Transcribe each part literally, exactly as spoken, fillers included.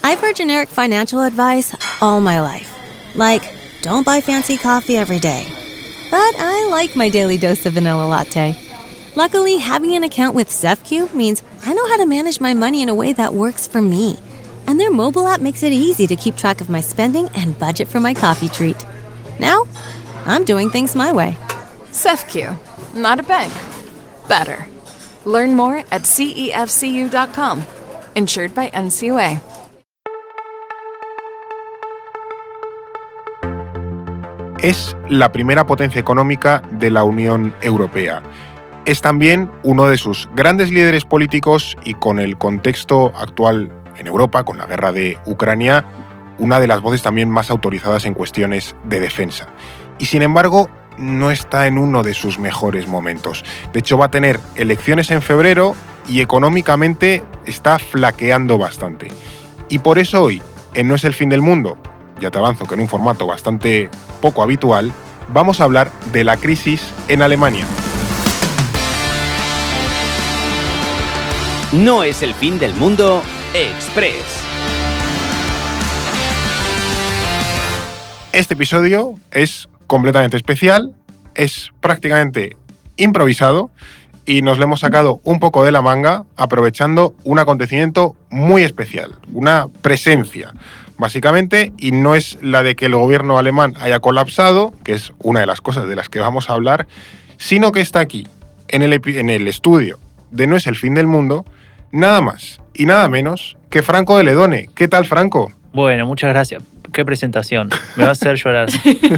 I've heard generic financial advice all my life. Like, don't buy fancy coffee every day. But I like my daily dose of vanilla latte. Luckily, having an account with ZepCube means I know how to manage my money in a way that works for me. And their mobile app makes it easy to keep track of my spending and budget for my coffee treat. Now, I'm doing things my way. ZepCube, not a bank. Better. Learn more at C E F C U dot com. Insured by N C U A. Es la primera potencia económica de la Unión Europea. Es también uno de sus grandes líderes políticos y, con el contexto actual en Europa, con la guerra de Ucrania, una de las voces también más autorizadas en cuestiones de defensa. Y sin embargo, no está en uno de sus mejores momentos. De hecho, va a tener elecciones en febrero y económicamente está flaqueando bastante. Y por eso hoy, en No es el fin del mundo, ya te avanzo que en un formato bastante poco habitual, vamos a hablar de la crisis en Alemania. No es el fin del mundo Express. Este episodio es completamente especial, es prácticamente improvisado y nos lo hemos sacado un poco de la manga aprovechando un acontecimiento muy especial, una presencia, básicamente, y no es la de que el gobierno alemán haya colapsado, que es una de las cosas de las que vamos a hablar, sino que está aquí, en el, en el estudio de No es el fin del mundo, nada más y nada menos que Franco de Ledone. ¿Qué tal, Franco? Bueno, muchas gracias. Qué presentación. Me va a hacer llorar.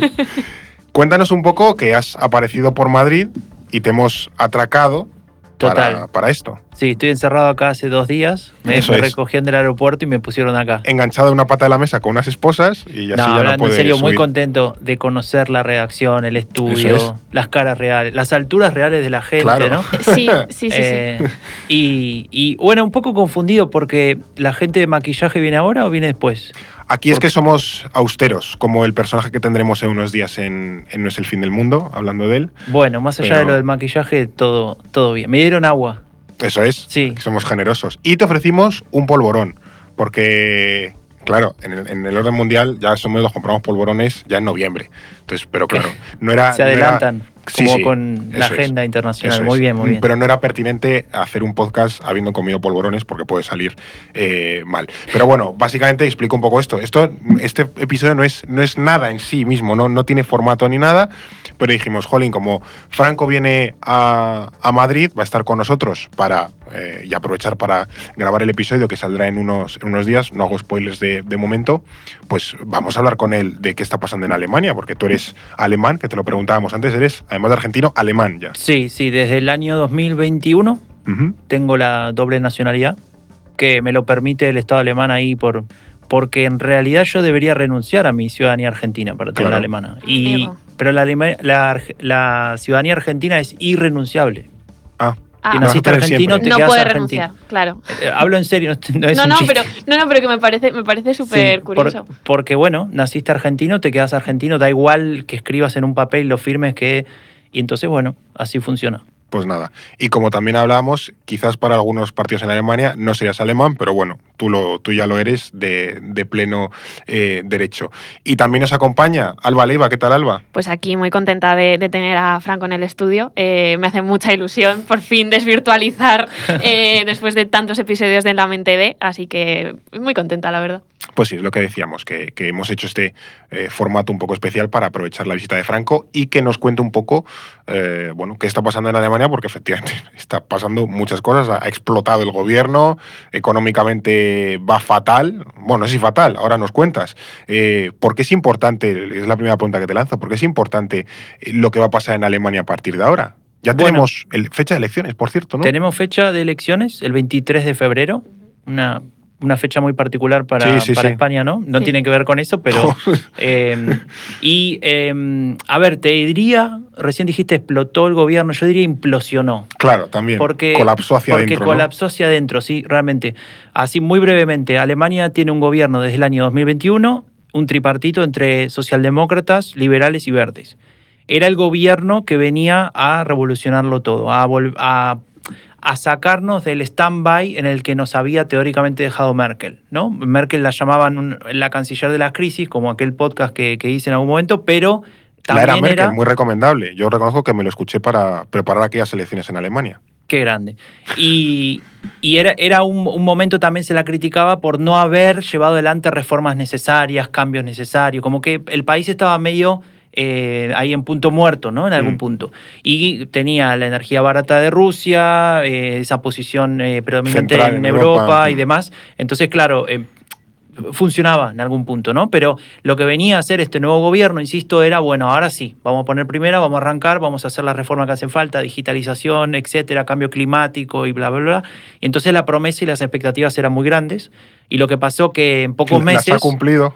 Cuéntanos un poco que has aparecido por Madrid y te hemos atracado para, para esto. Sí, estoy encerrado acá hace dos días. Me, me recogían del aeropuerto y me pusieron acá. Enganchado a una pata de la mesa con unas esposas y así no, ya hablando no puedes en serio, subir. Muy contento de conocer la redacción, el estudio, es. las caras reales, las alturas reales de la gente, claro. ¿no? Sí, sí, sí. eh, sí. Y, y bueno, un poco confundido porque ¿la gente de maquillaje viene ahora o viene después? Aquí es que somos austeros, como el personaje que tendremos en unos días en, en No es el fin del mundo, hablando de él. Bueno, más allá Pero... de lo del maquillaje, todo, todo bien. Me dieron agua. Eso es, sí. Somos generosos. Y te ofrecimos un polvorón, porque, claro, en el, en el orden mundial ya somos los compramos polvorones ya en noviembre. Entonces, pero claro, no era... Se adelantan, no era, como sí, sí, con la agenda es, internacional. Muy bien, muy bien. Pero no era pertinente hacer un podcast habiendo comido polvorones porque puede salir eh, mal. Pero bueno, básicamente explico un poco esto. Esto este episodio no es, no es nada en sí mismo, no, no tiene formato ni nada, pero dijimos, jolín, como Franco viene a, a Madrid, va a estar con nosotros para eh, y aprovechar para grabar el episodio que saldrá en unos, en unos días, no hago spoilers de, de momento, pues vamos a hablar con él de qué está pasando en Alemania, porque tú eres alemán, que te lo preguntábamos antes, eres, además de argentino, alemán ya. Sí, sí, desde el año dos mil veintiuno uh-huh. tengo la doble nacionalidad, que me lo permite el Estado alemán ahí por... porque en realidad yo debería renunciar a mi ciudadanía argentina para tener claro. la alemana. Y, pero la, la, la ciudadanía argentina es irrenunciable. Ah. Ah, si naciste no, argentino, te no quedas puede argentino. renunciar, claro. Eh, hablo en serio, no, no es no, un no, chiste. pero, no, no, pero que me parece, me parece súper sí, curioso. Por, porque, bueno, naciste argentino, te quedas argentino, da igual que escribas en un papel, lo firmes, que... Y entonces, bueno, así funciona. Pues nada. Y como también hablábamos, quizás para algunos partidos en Alemania no serías alemán, pero bueno, tú, lo, tú ya lo eres de, de pleno eh, derecho. Y también nos acompaña Alba Leiva. ¿Qué tal, Alba? Pues aquí muy contenta de, de tener a Franco en el estudio. Eh, me hace mucha ilusión por fin desvirtualizar eh, después de tantos episodios de La Mente de, así que muy contenta, la verdad. Pues sí, es lo que decíamos, que, que hemos hecho este eh, formato un poco especial para aprovechar la visita de Franco y que nos cuente un poco eh, bueno, qué está pasando en Alemania, porque efectivamente está pasando muchas cosas. Ha explotado el gobierno, económicamente va fatal. Bueno, no sé si fatal, ahora nos cuentas. Eh, ¿Por qué es importante, es la primera pregunta que te lanzo, por qué es importante lo que va a pasar en Alemania a partir de ahora? Ya bueno, tenemos el, fecha de elecciones, por cierto, ¿no? Tenemos fecha de elecciones, el veintitrés de febrero, una... una fecha muy particular para, sí, sí, para sí. España, ¿no? No sí. tiene que ver con eso, pero... eh, y, eh, a ver, te diría, recién dijiste explotó el gobierno, yo diría implosionó. Claro, también. Porque, colapsó hacia porque adentro, Porque colapsó ¿no? hacia adentro, sí, realmente. Así, muy brevemente, Alemania tiene un gobierno desde el año dos mil veintiuno, un tripartito entre socialdemócratas, liberales y verdes. Era el gobierno que venía a revolucionarlo todo, a, a a sacarnos del stand-by en el que nos había teóricamente dejado Merkel, ¿no? Merkel la llamaban un, la canciller de la crisis, como aquel podcast que, que hice en algún momento, pero también la era Merkel, era... muy recomendable. Yo reconozco que me lo escuché para preparar aquellas elecciones en Alemania. Qué grande. Y, y era, era un, un momento también se la criticaba por no haber llevado adelante reformas necesarias, cambios necesarios, como que el país estaba medio... Eh, ahí en punto muerto, ¿no? En algún mm. punto. Y tenía la energía barata de Rusia, eh, esa posición eh, predominante Central en, en Europa, Europa y demás. Entonces, claro, eh, funcionaba en algún punto, ¿no? Pero lo que venía a hacer este nuevo gobierno, insisto, era, bueno, ahora sí, vamos a poner primera, vamos a arrancar, vamos a hacer las reformas que hacen falta, digitalización, etcétera, cambio climático y bla, bla, bla. Y entonces la promesa y las expectativas eran muy grandes. Y lo que pasó que en pocos meses... Las ha cumplido.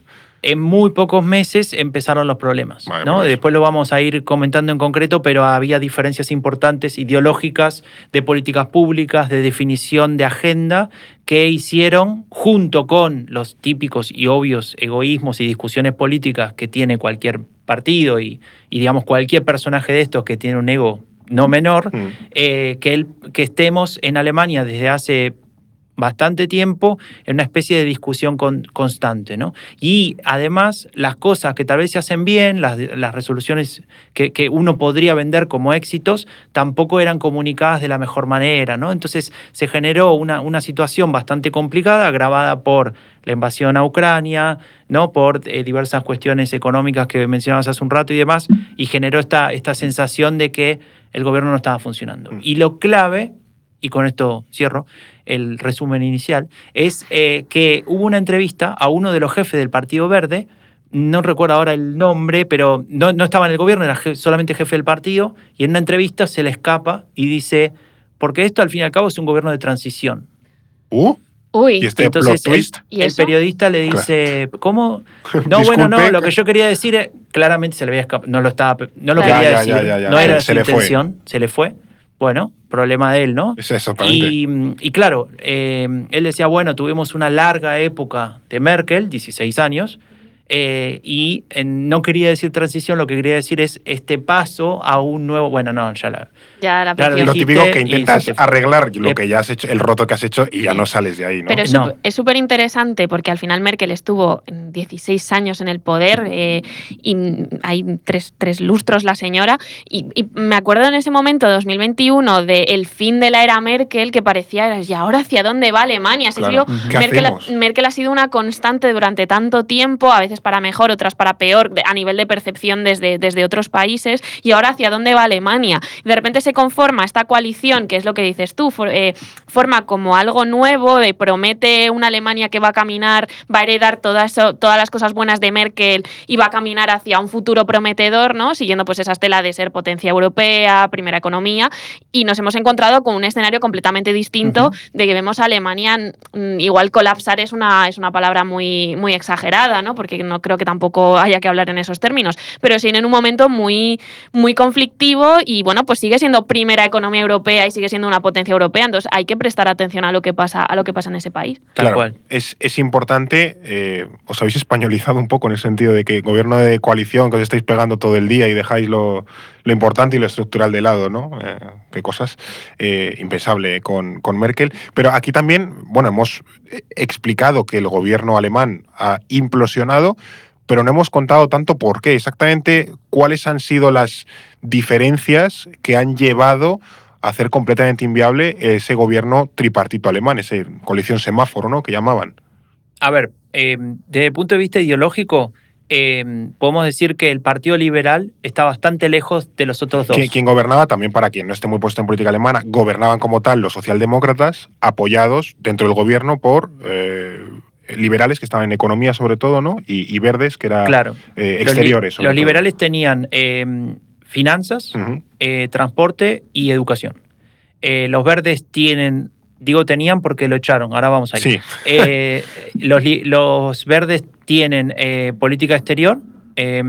En muy pocos meses empezaron los problemas, vale, ¿no? Pues. Después lo vamos a ir comentando en concreto, pero había diferencias importantes ideológicas, de políticas públicas, de definición de agenda, que hicieron, junto con los típicos y obvios egoísmos y discusiones políticas que tiene cualquier partido y, y digamos, cualquier personaje de estos que tiene un ego no menor, mm. eh, que, el, que estemos en Alemania desde hace... bastante tiempo en una especie de discusión con, constante, ¿no? Y además las cosas que tal vez se hacen bien, las, las resoluciones que, que uno podría vender como éxitos, tampoco eran comunicadas de la mejor manera, ¿no? Entonces se generó una, una situación bastante complicada, agravada por la invasión a Ucrania, ¿no? Por eh, diversas cuestiones económicas que mencionabas hace un rato y demás, y generó esta, esta sensación de que el gobierno no estaba funcionando. Y lo clave, y con esto cierro el resumen inicial, es eh, que hubo una entrevista a uno de los jefes del Partido Verde, no recuerdo ahora el nombre, pero no, no estaba en el gobierno, era je- solamente jefe del partido, y en una entrevista se le escapa y dice, porque esto al fin y al cabo es un gobierno de transición. Uh. Uy. ¿Y este Entonces plot twist? El, el periodista le dice, claro. ¿Cómo? No, Disculpe. bueno, no, lo que yo quería decir es, claramente se le había escapado, no lo estaba, no lo Claro. quería Ya, decir, ya, ya, ya, no se, era se su le intención, fue. se le fue. Bueno, problema de él, ¿no? Es exactamente. Y, y claro, eh, él decía, bueno, tuvimos una larga época de Merkel, dieciséis años, eh, y eh, no quería decir transición, lo que quería decir es este paso a un nuevo... Bueno, no, ya la... Ya la Ya lo Lo dijiste típico que intentas y- arreglar lo Eh, que ya has hecho, el roto que has hecho y ya no sales de ahí, ¿no? Pero es No. sup- es súper interesante porque al final Merkel estuvo dieciséis años en el poder eh, y hay tres, tres lustros la señora y, y me acuerdo en ese momento, dos mil veintiuno, del fin de la era Merkel que parecía, ¿y ahora hacia dónde va Alemania? Si Claro. es que ¿Qué Merkel, hacemos? Merkel ha sido una constante durante tanto tiempo, a veces para mejor, otras para peor, de- a nivel de percepción desde, desde otros países, y ahora hacia dónde va Alemania. De repente se conforma esta coalición, que es lo que dices tú, for, eh, forma como algo nuevo, eh, promete una Alemania que va a caminar, va a heredar toda eso, todas las cosas buenas de Merkel y va a caminar hacia un futuro prometedor, ¿no? Siguiendo pues esa estela de ser potencia europea, primera economía, y nos hemos encontrado con un escenario completamente distinto, uh-huh. de que vemos a Alemania, mm, igual colapsar es una, es una palabra muy, muy exagerada, ¿no? Porque no creo que tampoco haya que hablar en esos términos, pero sí en un momento muy, muy conflictivo y bueno, pues sigue siendo primera economía europea y sigue siendo una potencia europea, entonces hay que prestar atención a lo que pasa, a lo que pasa en ese país. Tal claro, cual. Es, es importante, eh, os habéis españolizado un poco en el sentido de que gobierno de coalición, que os estáis pegando todo el día y dejáis lo, lo importante y lo estructural de lado, ¿no? Eh, qué cosas, eh, impensable con, con Merkel. Pero aquí también, bueno, hemos explicado que el gobierno alemán ha implosionado, pero no hemos contado tanto por qué, exactamente cuáles han sido las diferencias que han llevado a hacer completamente inviable ese gobierno tripartito alemán, esa coalición semáforo, ¿no?, que llamaban. A ver, eh, desde el punto de vista ideológico, eh, podemos decir que el Partido Liberal está bastante lejos de los otros dos. Quien gobernaba, también para quien no esté muy puesto en política alemana, gobernaban como tal los socialdemócratas, apoyados dentro del gobierno por... Eh, liberales que estaban en economía sobre todo, ¿no? Y, y verdes que eran claro. eh, exteriores. Los, li- los liberales tenían eh, finanzas, uh-huh. eh, transporte y educación. Eh, los verdes tienen, digo tenían porque lo echaron, ahora vamos a ir. Sí. Eh, los, li- los verdes tienen eh, política exterior, eh,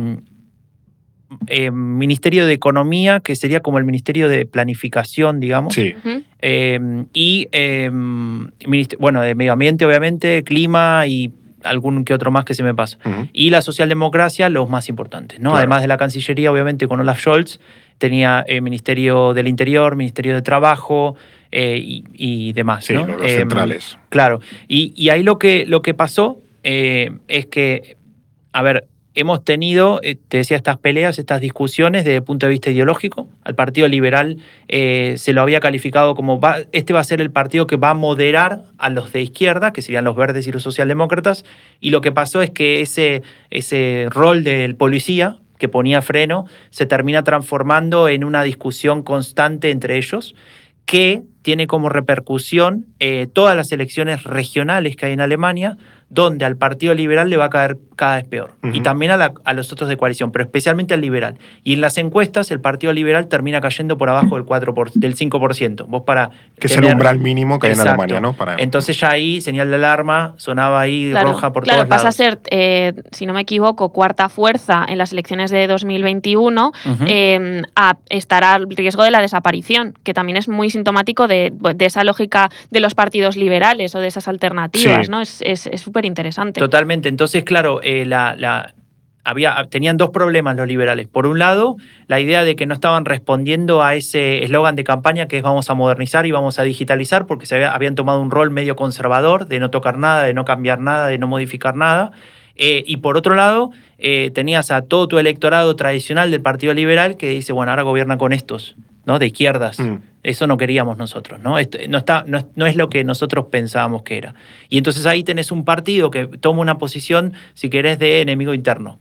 eh, Ministerio de Economía, que sería como el Ministerio de Planificación, digamos. Sí. Uh-huh. Eh, y, eh, bueno, de Medio Ambiente, obviamente, Clima y algún que otro más que se me pasa. Uh-huh. Y la socialdemocracia, los más importantes, ¿no? Claro. Además de la Cancillería, obviamente, con Olaf Scholz, tenía eh, Ministerio del Interior, Ministerio de Trabajo eh, y, y demás. Sí, ¿no? los Eh, centrales. Claro, y, y ahí lo que, lo que pasó eh, es que, a ver, hemos tenido, eh, te decía, estas peleas, estas discusiones desde el punto de vista ideológico. Al Partido Liberal eh, se lo había calificado como, va, este va a ser el partido que va a moderar a los de izquierda, que serían los verdes y los socialdemócratas, y lo que pasó es que ese, ese rol del policía, que ponía freno, se termina transformando en una discusión constante entre ellos, que tiene como repercusión eh, todas las elecciones regionales que hay en Alemania, donde al Partido Liberal le va a caer cada vez peor. Uh-huh. Y también a, la, a los otros de coalición, pero especialmente al Liberal. Y en las encuestas el Partido Liberal termina cayendo por abajo del, cuatro por, del cinco por ciento. Vos para que tener, es el umbral mínimo que hay en exacto. Alemania, ¿no? Para... Entonces ya ahí, señal de alarma, sonaba ahí claro, roja por claro, todos pasa lados. a ser, eh, si no me equivoco, cuarta fuerza en las elecciones de dos mil veintiuno, uh-huh. eh, a estar al riesgo de la desaparición, que también es muy sintomático de, de esa lógica de los partidos liberales o de esas alternativas, sí. ¿no? Es súper interesante. Totalmente. Entonces, claro, eh, la, la, había, tenían dos problemas los liberales. Por un lado, la idea de que no estaban respondiendo a ese eslogan de campaña que es vamos a modernizar y vamos a digitalizar, porque se había, habían tomado un rol medio conservador de no tocar nada, de no cambiar nada, de no modificar nada. Eh, y por otro lado, eh, tenías a todo tu electorado tradicional del Partido Liberal que dice, bueno, ahora gobierna con estos, ¿no? De izquierdas. Mm. Eso no queríamos nosotros, ¿no? Esto, no, está, no, no es lo que nosotros pensábamos que era. Y entonces ahí tenés un partido que toma una posición, si querés, de enemigo interno.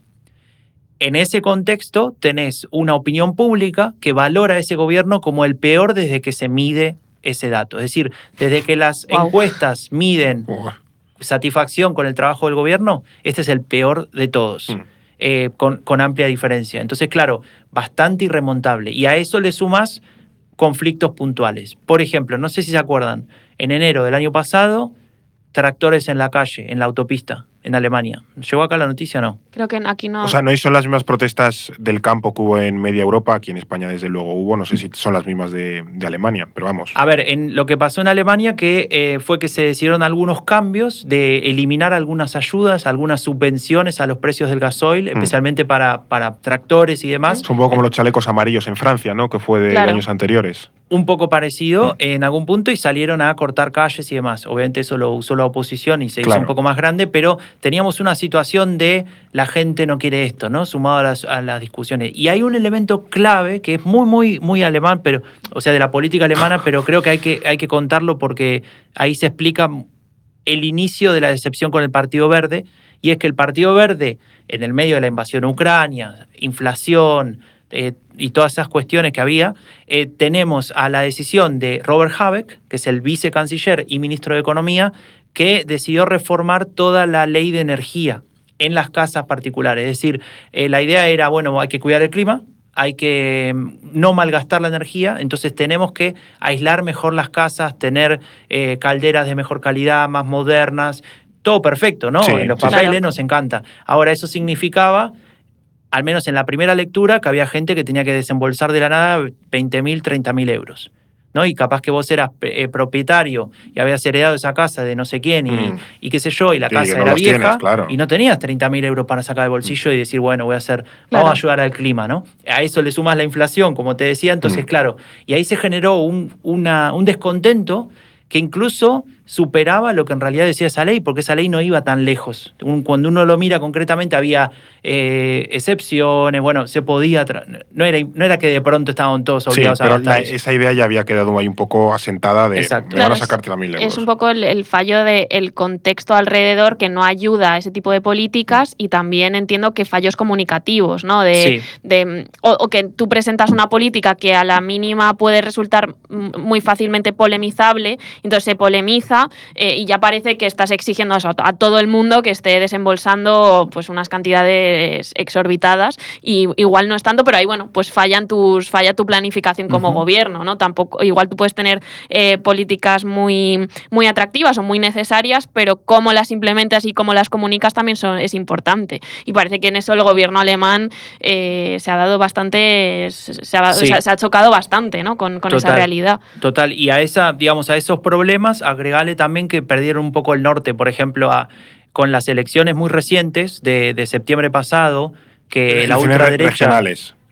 En ese contexto tenés una opinión pública que valora a ese gobierno como el peor desde que se mide ese dato. Es decir, desde que las wow. encuestas miden wow. satisfacción con el trabajo del gobierno, este es el peor de todos. Mm. Eh, con, con amplia diferencia. Entonces, claro, bastante irremontable. Y a eso le sumas conflictos puntuales. Por ejemplo, no sé si se acuerdan, en enero del año pasado, tractores en la calle, en la autopista, en Alemania. ¿Llegó acá la noticia o no? Creo que aquí no. O sea, no son las mismas protestas del campo que hubo en media Europa, aquí en España desde luego hubo, no sé si son las mismas de, de Alemania, pero vamos. A ver, en lo que pasó en Alemania que eh, fue que se decidieron algunos cambios de eliminar algunas ayudas, algunas subvenciones a los precios del gasoil, mm. especialmente para, para tractores y demás. Es un poco como los chalecos amarillos en Francia, ¿no? Que fue de claro. años anteriores. Un poco parecido mm. en algún punto y salieron a cortar calles y demás. Obviamente eso lo usó la oposición y se hizo claro. un poco más grande, pero teníamos una situación de la gente no quiere esto, ¿no? Sumado a las, a las discusiones. Y hay un elemento clave que es muy, muy, muy alemán, pero, o sea, de la política alemana, pero creo que hay que, hay que contarlo porque ahí se explica el inicio de la decepción con el Partido Verde, y es que el Partido Verde, en el medio de la invasión a Ucrania, inflación, Eh, y todas esas cuestiones que había, eh, tenemos a la decisión de Robert Habeck, que es el vicecanciller y ministro de Economía, que decidió reformar toda la ley de energía en las casas particulares. Es decir, eh, la idea era, bueno, hay que cuidar el clima, hay que no malgastar la energía, entonces tenemos que aislar mejor las casas, tener eh, calderas de mejor calidad, más modernas, todo perfecto, ¿no? Sí, en los papeles claro. nos encanta. Ahora, eso significaba, al menos en la primera lectura, que había gente que tenía que desembolsar de la nada veinte mil, treinta mil euros. ¿No? Y capaz que vos eras eh, propietario y habías heredado esa casa de no sé quién y, mm. y qué sé yo, y la sí, casa no era vieja tienes, claro. y no tenías treinta mil euros para sacar del bolsillo mm. y decir, bueno, voy a hacer, claro. vamos a ayudar al clima, ¿no? A eso le sumas la inflación, como te decía, entonces, mm. claro, y ahí se generó un, una, un descontento que incluso superaba lo que en realidad decía esa ley, porque esa ley no iba tan lejos. Un, cuando uno lo mira concretamente había eh, excepciones, bueno, se podía, no era, no era que de pronto estaban todos obligados sí, a pero gastar la, eso. Esa idea ya había quedado ahí un poco asentada de Exacto. van claro, a sacarte la mil euros. Es un poco el, el fallo del contexto alrededor que no ayuda a ese tipo de políticas y también entiendo que fallos comunicativos, ¿no? De, sí. de, o, o que tú presentas una política que a la mínima puede resultar muy fácilmente polemizable, entonces se polemiza eh, y ya parece que estás exigiendo eso a todo el mundo que esté desembolsando pues unas cantidades exorbitadas y igual no es tanto, pero ahí bueno, pues fallan tus, falla tu planificación como uh-huh. gobierno, ¿no? Tampoco, igual tú puedes tener eh, políticas muy, muy atractivas o muy necesarias, pero cómo las implementas y cómo las comunicas también son, es importante. Y parece que en eso el gobierno alemán eh, se ha dado bastante, se ha, sí. o sea, se ha chocado bastante, ¿no? Con, con total, esa realidad. Total, y a esa, digamos, a esos problemas agregale también que perdieron un poco el norte, por ejemplo, a, con las elecciones muy recientes de, de septiembre pasado, que la ultraderecha... regionales.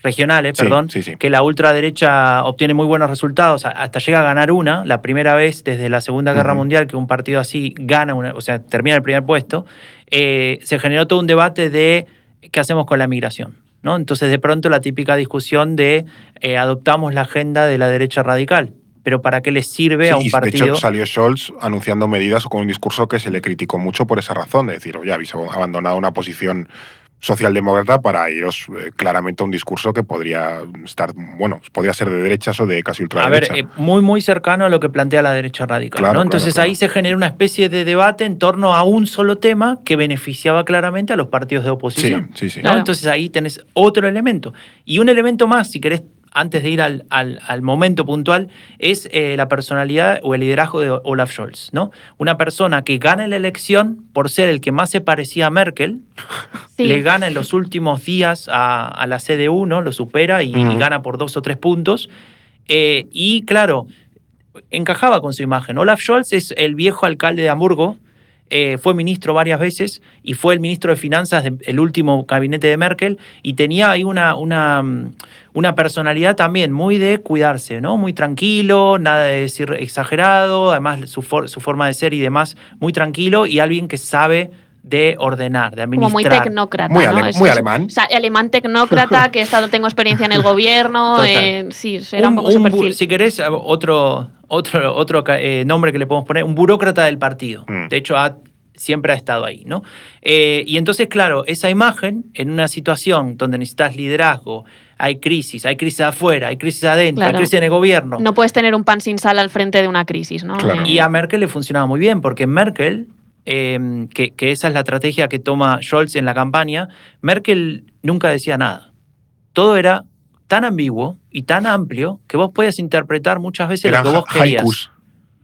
regionales, Sí, perdón, sí, sí. que la ultraderecha obtiene muy buenos resultados, hasta llega a ganar una, la primera vez desde la Segunda Guerra Ujú. Mundial que un partido así gana, una, o sea, termina el primer puesto, eh, se generó todo un debate de qué hacemos con la migración, ¿no? Entonces, de pronto, la típica discusión de eh, adoptamos la agenda de la derecha radical, pero ¿para qué les sirve Sí, a un y de partido? hecho salió Scholz anunciando medidas con un discurso que se le criticó mucho por esa razón, de decir, oye, habéis abandonado una posición socialdemócrata para iros eh, claramente a un discurso que podría estar, bueno, podría ser de derechas o de casi A ultraderecha. ver, eh, muy, muy cercano a lo que plantea la derecha radical, Claro, ¿no? claro, Entonces claro. ahí se genera una especie de debate en torno a un solo tema que beneficiaba claramente a los partidos de oposición. Sí, sí, sí. ¿no? Claro. Entonces ahí tenés otro elemento. Y un elemento más, si querés, antes de ir al, al, al momento puntual, es eh, la personalidad o el liderazgo de Olaf Scholz, ¿no? Una persona que gana la elección por ser el que más se parecía a Merkel, Sí. le gana en los últimos días a, a la C D U, ¿no? Lo supera y, Ujú. y gana por dos o tres puntos. Eh, y claro, encajaba con su imagen. Olaf Scholz es el viejo alcalde de Hamburgo, eh, fue ministro varias veces y fue el ministro de Finanzas del último gabinete de Merkel y tenía ahí una, una, una personalidad también muy de cuidarse, ¿no? Muy tranquilo, nada de decir exagerado, además su, for, su forma de ser y demás muy tranquilo y alguien que sabe de ordenar, de administrar. Como muy tecnócrata, Muy ¿no? ale- Es- muy es- alemán. O sea, alemán tecnócrata, que he estado, tengo experiencia en el gobierno. Total. eh, sí, era un, Un- poco su un bu- perfil. si querés, otro, otro, otro eh, nombre que le podemos poner, un burócrata del partido. Mm. De hecho, ha, siempre ha estado ahí, ¿no? Eh, y entonces, claro, esa imagen, en una situación donde necesitas liderazgo, hay crisis, hay crisis afuera, hay crisis adentro, Claro. hay crisis en el gobierno. No puedes tener un pan sin sal al frente de una crisis, ¿no? Claro. Eh, Y a Merkel le funcionaba muy bien, porque Merkel, eh, que, que esa es la estrategia que toma Scholz en la campaña, Merkel nunca decía nada. Todo era tan ambiguo y tan amplio que vos podías interpretar muchas veces Eran lo que vos ha- querías. haikus.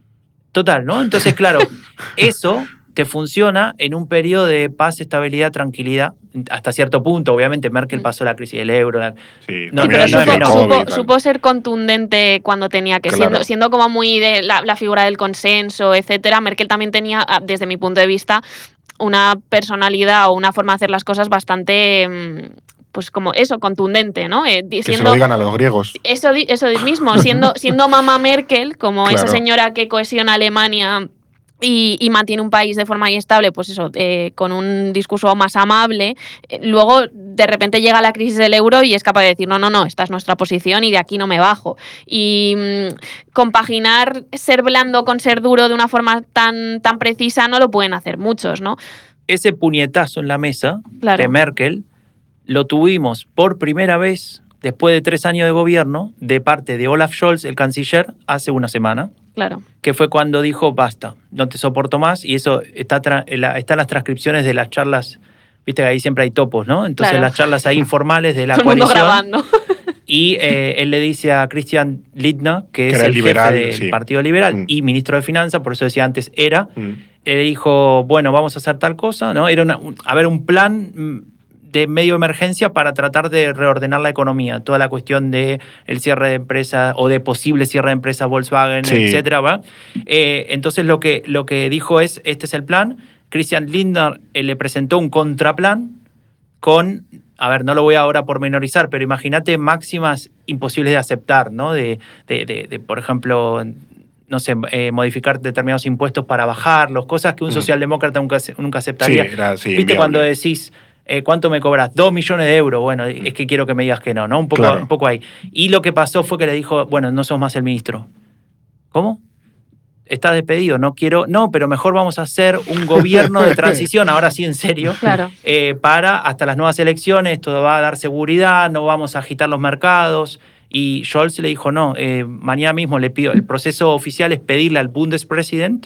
Total, ¿no? Entonces, claro, eso te funciona en un periodo de paz, estabilidad, tranquilidad, hasta cierto punto. Obviamente, Merkel pasó la crisis del euro. la- Sí, No, Sí, también pero no, no, supo, no, supo- COVID y tal. supo ser contundente cuando tenía que, Claro. siendo, siendo como muy de la, la figura del consenso, etcétera. Merkel también tenía, ah, desde mi punto de vista, una personalidad o una forma de hacer las cosas bastante, mm, pues como eso, contundente, ¿no? Eh, Que se siendo- lo digan a los griegos. Eso, di- eso mismo, siendo, siendo mamá Merkel, como esa Claro. señora que cohesiona Alemania y, y mantiene un país de forma inestable, pues eso, eh, con un discurso más amable, eh, luego de repente llega la crisis del euro y es capaz de decir, no, no, no, esta es nuestra posición y de aquí no me bajo. Y mm, compaginar ser blando con ser duro de una forma tan, tan precisa no lo pueden hacer muchos, ¿no? Ese puñetazo en la mesa Claro. de Merkel lo tuvimos por primera vez después de tres años de gobierno de parte de Olaf Scholz, el canciller, hace una semana, Claro. que fue cuando dijo, basta, no te soporto más, y eso está, tra- en la- está en las transcripciones de las charlas, viste que ahí siempre hay topos, ¿no? Entonces Claro. las charlas ahí informales de la Todo el mundo coalición, grabando. y eh, él le dice a Christian Lindner, que, Que es era el el liberal, jefe del sí. Partido Liberal Mm. y ministro de Finanzas, por eso decía antes era, Mm. le dijo, bueno, vamos a hacer tal cosa, ¿no? Era una, un- a ver, un plan mm, de medio emergencia para tratar de reordenar la economía, toda la cuestión de el cierre de empresas o de posible cierre de empresas Volkswagen, Sí. etcétera, ¿va? Eh, entonces lo que, lo que dijo es, este es el plan. Christian Lindner eh, le presentó un contraplan con, a ver, no lo voy ahora a pormenorizar, pero imagínate máximas imposibles de aceptar, ¿no? De, de, de, de, por ejemplo, no sé, eh, modificar determinados impuestos para bajarlos, cosas que un Mm. socialdemócrata nunca, nunca Sí, aceptaría. era sí, ¿Viste inviable. cuando decís, eh, ¿cuánto me cobras? Dos millones de euros. Bueno, es que quiero que me digas que no, ¿no? Un poco, Claro. un poco ahí. Y lo que pasó fue que le dijo, bueno, no sos más el ministro. ¿Cómo? Estás despedido, no quiero, no, pero mejor vamos a hacer un gobierno de transición, ahora sí en serio, Claro. eh, para hasta las nuevas elecciones, todo va a dar seguridad, no vamos a agitar los mercados. Y Scholz le dijo, no, eh, mañana mismo le pido, el proceso oficial es pedirle al Bundespräsident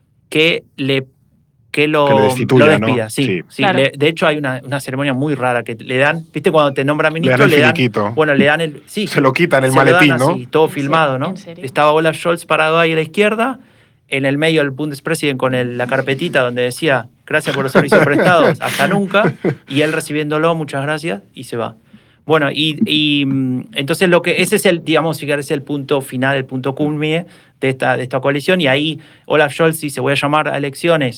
que le que lo, Que le destituya, lo despida. ¿no? Sí, Sí. sí, Claro. le- de hecho hay una, una ceremonia muy rara que le dan, ¿viste? Cuando te nombran ministro, dan el le dan, finiquito. bueno, le dan el, sí, Se lo quitan el se lo dan maletín, ¿no? así, todo ¿En filmado, serio? ¿no? ¿En serio? Estaba Olaf Scholz parado ahí a la izquierda, en el medio el Bundespräsident con el- la carpetita donde decía, gracias por los servicios prestados, hasta nunca, y él recibiéndolo, muchas gracias, y se va. Bueno, y, y mm, entonces lo que ese es el, digamos, si querés, el punto final, el punto culmine de esta, de esta coalición, y ahí Olaf Scholz dice, voy a llamar a elecciones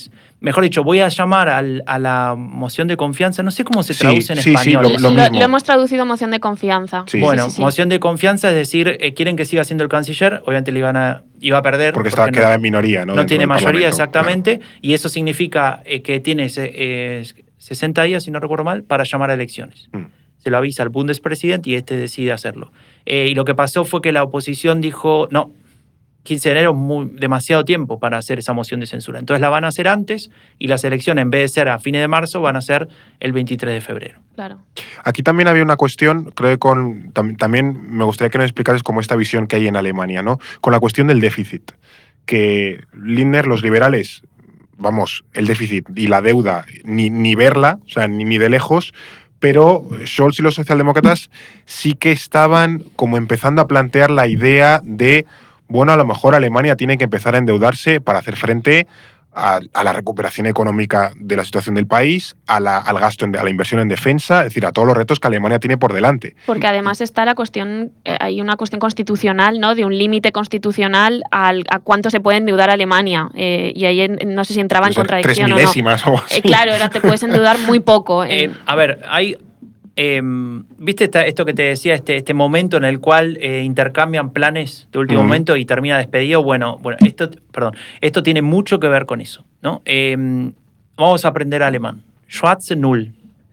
mejor dicho, voy a llamar al, a la moción de confianza, no sé cómo se traduce sí, en sí, español. Sí, lo, lo, lo, mismo. lo hemos traducido moción de confianza. Sí. Bueno, sí, sí, sí. moción de confianza, es decir, eh, quieren que siga siendo el canciller, obviamente le iban a, iba a perder. Porque, porque está, no, quedaba en minoría, ¿no? No tiene mayoría, Parlamento, exactamente, claro. y eso significa eh, que tiene eh, sesenta días, si no recuerdo mal, para llamar a elecciones. Mm. Se lo avisa al Bundespresidente y este decide hacerlo. Eh, y lo que pasó fue que la oposición dijo, no, quince de enero es muy, demasiado tiempo para hacer esa moción de censura. Entonces la van a hacer antes y las elecciones, en vez de ser a fines de marzo, van a ser el veintitrés de febrero. Claro. Aquí también había una cuestión, creo que con, tam, también me gustaría que nos explicases como esta visión que hay en Alemania, ¿no? Con la cuestión del déficit. Que Lindner, los liberales, vamos, el déficit y la deuda, ni, ni verla, o sea, ni, ni de lejos, pero Scholz y los socialdemócratas sí que estaban como empezando a plantear la idea de, bueno, a lo mejor Alemania tiene que empezar a endeudarse para hacer frente a, a la recuperación económica de la situación del país, a la, al gasto, en, a la inversión en defensa, es decir, a todos los retos que Alemania tiene por delante. Porque además está la cuestión, eh, hay una cuestión constitucional, ¿no? De un límite constitucional al, a cuánto se puede endeudar Alemania. Eh, y ahí en, no sé si entraba en contradicción tres milésimas o no. O así. Eh, claro, ahora te puedes endeudar muy poco. En... Eh, a ver, hay... Eh, ¿Viste esta, esto que te decía, este, este momento en el cual eh, intercambian planes de último uh-huh. momento y termina despedido? Bueno, bueno esto, perdón, esto tiene mucho que ver con eso, ¿no? Eh, vamos a aprender alemán. Schwarz null.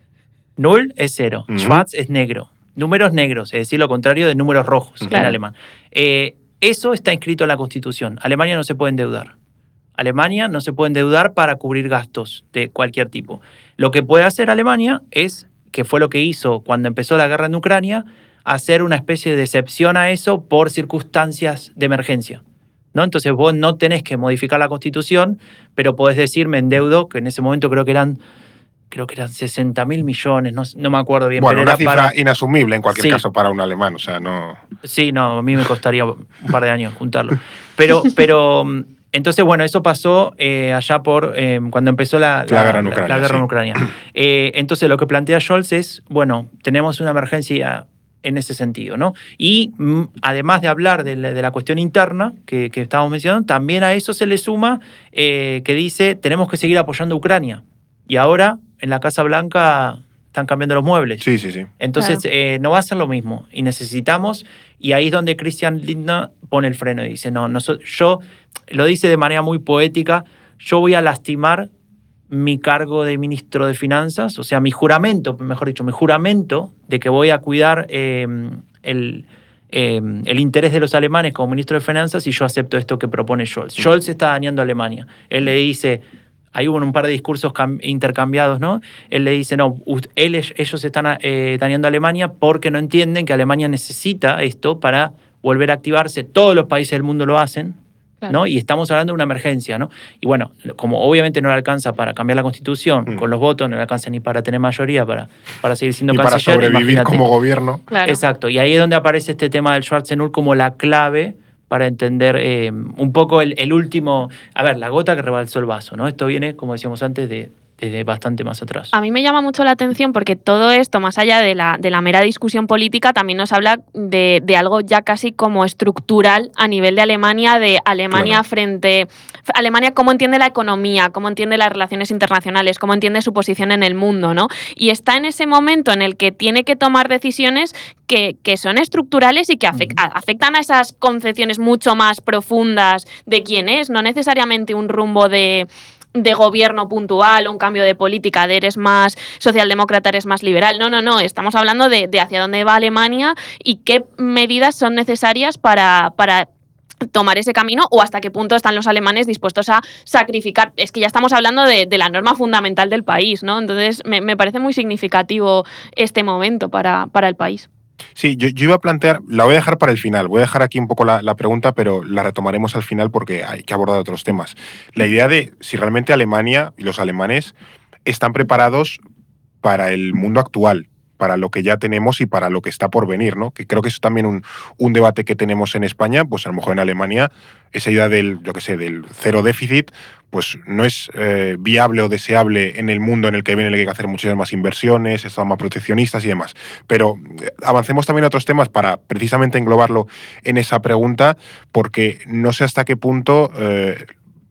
Null es cero. Uh-huh. Schwarz es negro. Números negros, es decir, lo contrario de números rojos uh-huh. en alemán. Eh, eso está inscrito en la Constitución. Alemania no se puede endeudar. Alemania no se puede endeudar para cubrir gastos de cualquier tipo. Lo que puede hacer Alemania es, que fue lo que hizo cuando empezó la guerra en Ucrania, hacer una especie de excepción a eso por circunstancias de emergencia, ¿no? Entonces vos no tenés que modificar la Constitución, pero podés decir, me endeudo, que en ese momento creo que eran, creo que eran sesenta mil millones, no, no me acuerdo bien. Bueno, pero una era cifra para... inasumible en cualquier sí. caso para un alemán, o sea, no... Sí, no, a mí me costaría un par de años juntarlo. Pero... pero Entonces, bueno, eso pasó eh, allá por eh, cuando empezó la, la, la guerra en Ucrania. La, la guerra sí. en Ucrania. Eh, entonces, lo que plantea Scholz es, bueno, tenemos una emergencia en ese sentido, ¿no? Y mm, además de hablar de la, de la cuestión interna que, que estábamos mencionando, también a eso se le suma eh, que dice, tenemos que seguir apoyando a Ucrania. Y ahora, en la Casa Blanca, están cambiando los muebles. Sí, sí, sí. Entonces, claro. eh, no va a ser lo mismo. Y necesitamos, y ahí es donde Christian Lindner pone el freno y dice, no, no yo... Lo dice de manera muy poética, yo voy a lastimar mi cargo de ministro de Finanzas, o sea, mi juramento, mejor dicho, mi juramento de que voy a cuidar eh, el, eh, el interés de los alemanes como ministro de Finanzas y yo acepto esto que propone Scholz. Sí. Scholz está dañando a Alemania. Él le dice, ahí hubo un par de discursos intercambiados, ¿no? Él le dice, no, él, ellos están eh, dañando a Alemania porque no entienden que Alemania necesita esto para volver a activarse. Todos los países del mundo lo hacen. Claro. ¿No? Y estamos hablando de una emergencia, ¿no? Y bueno, como obviamente no le alcanza para cambiar la Constitución, mm. con los votos, no le alcanza ni para tener mayoría, para, para seguir siendo y canciller. para sobrevivir imagínate. Como gobierno. Claro. Exacto, y ahí es donde aparece este tema del Schwarz null como la clave para entender eh, un poco el, el último, a ver, la gota que rebalsó el vaso, ¿no? Esto viene, como decíamos antes, de... desde bastante más atrás. A mí me llama mucho la atención porque todo esto, más allá de la, de la mera discusión política, también nos habla de, de algo ya casi como estructural a nivel de Alemania, de Alemania claro. frente... Alemania cómo entiende la economía, cómo entiende las relaciones internacionales, cómo entiende su posición en el mundo, ¿no? Y está en ese momento en el que tiene que tomar decisiones que, que son estructurales y que afect, uh-huh. afectan a esas concepciones mucho más profundas de quién es, no necesariamente un rumbo de... de gobierno puntual o un cambio de política, de eres más socialdemócrata, eres más liberal. No, no, no. Estamos hablando de, de hacia dónde va Alemania y qué medidas son necesarias para, para tomar ese camino o hasta qué punto están los alemanes dispuestos a sacrificar. Es que ya estamos hablando de, de la norma fundamental del país, ¿no? Entonces, me, me parece muy significativo este momento para, para el país. Sí, yo, yo iba a plantear, la voy a dejar para el final, voy a dejar aquí un poco la, la pregunta, pero la retomaremos al final porque hay que abordar otros temas. La idea de si realmente Alemania y los alemanes están preparados para el mundo actual, para lo que ya tenemos y para lo que está por venir, ¿no? Que creo que eso es también un, un debate que tenemos en España, pues a lo mejor en Alemania esa idea del, yo qué sé, del cero déficit, pues no es eh, viable o deseable en el mundo en el que viene, en el que hay que hacer muchas más inversiones, estamos más proteccionistas y demás. Pero eh, avancemos también a otros temas para precisamente englobarlo en esa pregunta, porque no sé hasta qué punto... Eh,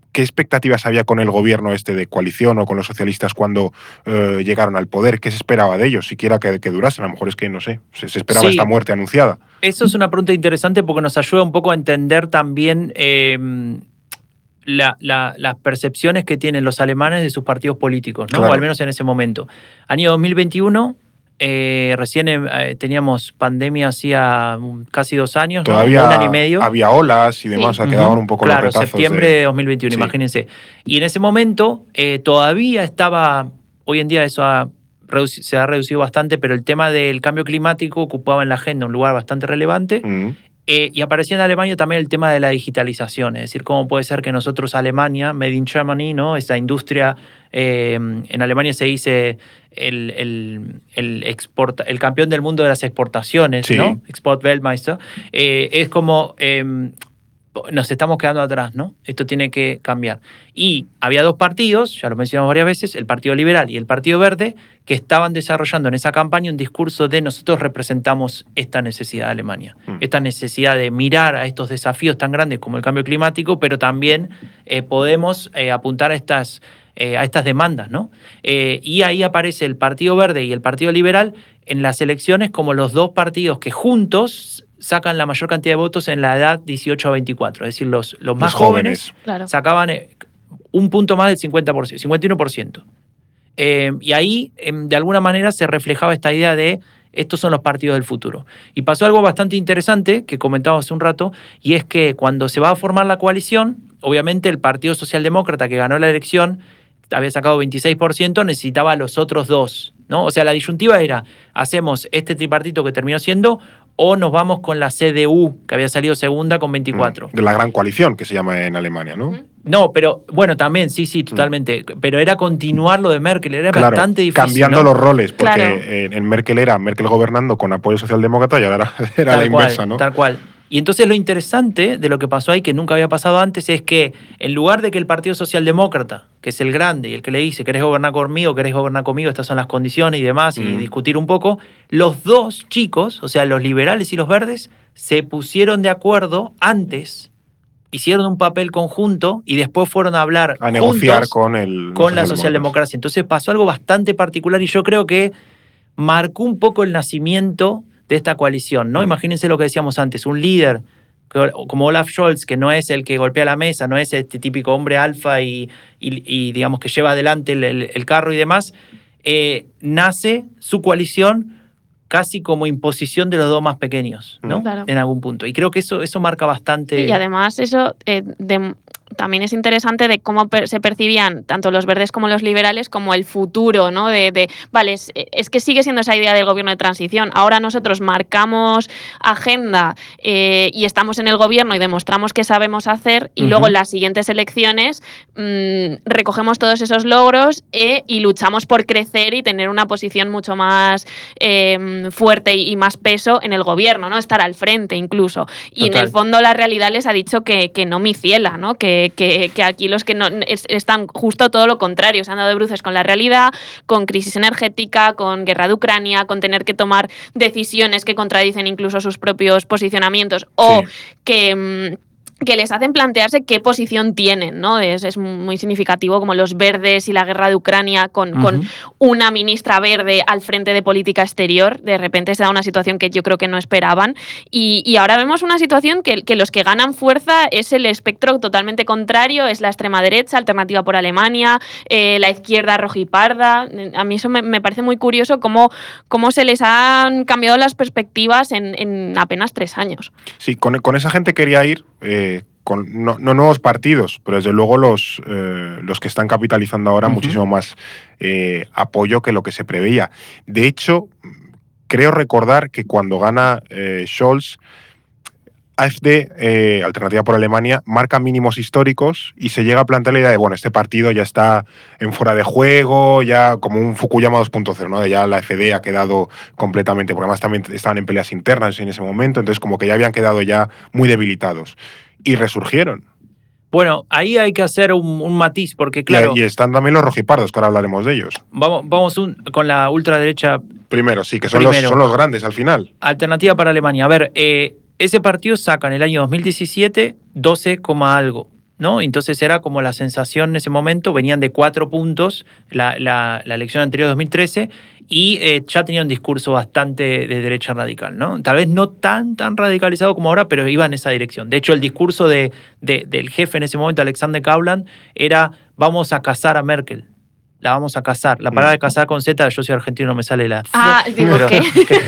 ¿qué expectativas había con el gobierno este de coalición o con los socialistas cuando eh, llegaron al poder? ¿Qué se esperaba de ellos? Siquiera que, que durasen. A lo mejor es que, no sé, se, se esperaba Sí. esta muerte anunciada. Eso es una pregunta interesante porque nos ayuda un poco a entender también eh, la, la, las percepciones que tienen los alemanes de sus partidos políticos, ¿no? Claro. O al menos en ese momento. Año dos mil veintiuno, eh, recién eh, teníamos pandemia hacía casi dos años, ¿no? Todavía Un año y medio. había olas y demás, Sí. o sea, quedaban un poco Claro, los retazos septiembre de... de dos mil veintiuno, Sí. imagínense. Y en ese momento eh, todavía estaba, hoy en día eso ha reduci- se ha reducido bastante, pero el tema del cambio climático ocupaba en la agenda un lugar bastante relevante. Mm. Eh, y aparecía en Alemania también el tema de la digitalización, es decir, cómo puede ser que nosotros, Alemania, Made in Germany, ¿no? Esta industria, eh, en Alemania se dice el, el, el, exporta, el campeón del mundo de las exportaciones, Sí. ¿no? Export-Weltmeister. Eh, es como eh, nos estamos quedando atrás, ¿no? Esto tiene que cambiar. Y había dos partidos, ya lo mencionamos varias veces, el Partido Liberal y el Partido Verde, que estaban desarrollando en esa campaña un discurso de nosotros representamos esta necesidad de Alemania, Mm. esta necesidad de mirar a estos desafíos tan grandes como el cambio climático, pero también eh, podemos eh, apuntar a estas, eh, a estas demandas, ¿no? Eh, y ahí aparece el Partido Verde y el Partido Liberal en las elecciones como los dos partidos que juntos sacan la mayor cantidad de votos en la edad dieciocho a veinticuatro, es decir, los, los más Los jóvenes. jóvenes, Claro. sacaban eh, un punto más del cincuenta por ciento, cincuenta y uno por ciento. Eh, y ahí, eh, de alguna manera, se reflejaba esta idea de estos son los partidos del futuro. Y pasó algo bastante interesante que comentaba hace un rato, y es que cuando se va a formar la coalición, obviamente el Partido Socialdemócrata que ganó la elección había sacado veintiséis por ciento, necesitaba a los otros dos, ¿no? O sea, la disyuntiva era, hacemos este tripartito que terminó siendo, o nos vamos con la C D U, que había salido segunda con veinticuatro. De la gran coalición, que se llama en Alemania, ¿no? Ujú. No, pero bueno, también, sí, sí, totalmente. Pero era continuar lo de Merkel, era Claro, bastante difícil. cambiando ¿no? los roles, porque Claro. en, en Merkel era Merkel gobernando con apoyo socialdemócrata y ahora era, era Tal la cual, inversa, ¿no? Tal cual. Y entonces lo interesante de lo que pasó ahí, que nunca había pasado antes, es que en lugar de que el Partido Socialdemócrata, que es el grande y el que le dice, ¿querés gobernar conmigo? ¿Querés gobernar conmigo? Estas son las condiciones y demás, y Mm. discutir un poco, los dos chicos, o sea, los liberales y los verdes, se pusieron de acuerdo antes, hicieron un papel conjunto y después fueron a hablar A negociar juntos con el con la los socialdemocracia. Entonces pasó algo bastante particular y yo creo que marcó un poco el nacimiento de esta coalición, ¿no? Mm. Imagínense lo que decíamos antes, un líder que- como Olaf Scholz, que no es el que golpea la mesa, no es este típico hombre alfa y, y- y, digamos que lleva adelante el, el- el carro y demás, eh, nace su coalición casi como imposición de los dos más pequeños, ¿no? Mm. Claro. En algún punto. Y creo que eso, eso marca bastante... Y además eso eh, de- también es interesante de cómo per- se percibían tanto los verdes como los liberales como el futuro, ¿no? De, de vale, es, es que sigue siendo esa idea del gobierno de transición. Ahora nosotros marcamos agenda eh, y estamos en el gobierno y demostramos que sabemos hacer y Ujú. luego en las siguientes elecciones mmm, recogemos todos esos logros eh, y luchamos por crecer y tener una posición mucho más eh, fuerte y, y más peso en el gobierno, ¿no? Estar al frente incluso. Y Total. en el fondo la realidad les ha dicho que, que no mi ciela, ¿no? Que, que, que aquí los que no es- están justo todo lo contrario, se han dado de bruces con la realidad, con crisis energética, con guerra de Ucrania, con tener que tomar decisiones que contradicen incluso sus propios posicionamientos o Sí. que... mm, que les hacen plantearse qué posición tienen, ¿no? Es, es muy significativo como los verdes y la guerra de Ucrania con, Ujú. con una ministra verde al frente de política exterior. De repente se da una situación que yo creo que no esperaban. Y, y ahora vemos una situación que, que los que ganan fuerza es el espectro totalmente contrario, es la extrema derecha, Alternativa por Alemania, eh, la izquierda rojiparda. A mí eso me, me parece muy curioso cómo, cómo se les han cambiado las perspectivas en, en apenas tres años. Sí, con, con esa gente quería ir, eh, con no, no nuevos partidos, pero desde luego los, eh, los que están capitalizando ahora Ujú. muchísimo más eh, apoyo que lo que se preveía. De hecho, creo recordar que cuando gana eh, Scholz, AfD, eh, Alternativa por Alemania, marca mínimos históricos y se llega a plantear la idea de, bueno, este partido ya está en fuera de juego, ya como un Fukuyama dos punto cero, ¿no? De ya la AfD ha quedado completamente, porque además también estaban en peleas internas en ese momento, entonces como que ya habían quedado ya muy debilitados. Y resurgieron. Bueno, ahí hay que hacer un, un matiz, porque claro, Y, y están también los rojipardos, que ahora hablaremos de ellos. vamos, vamos un- con la ultraderecha Primero, sí, que son, los, Primero. son los grandes al final. Alternativa para Alemania. A ver, eh, ese partido saca en el año dos mil diecisiete doce, algo, ¿no? Entonces era como la sensación en ese momento, venían de cuatro puntos la, la, la elección anterior de dos mil trece y eh, ya tenía un discurso bastante de derecha radical, ¿no? Tal vez no tan, tan radicalizado como ahora, pero iba en esa dirección. De hecho, el discurso de, de, del jefe en ese momento, Alexander Gauland, era vamos a cazar a Merkel. La vamos a casar. La palabra de casar con Z, yo soy argentino, no me sale la... Ah, digo, ¿qué?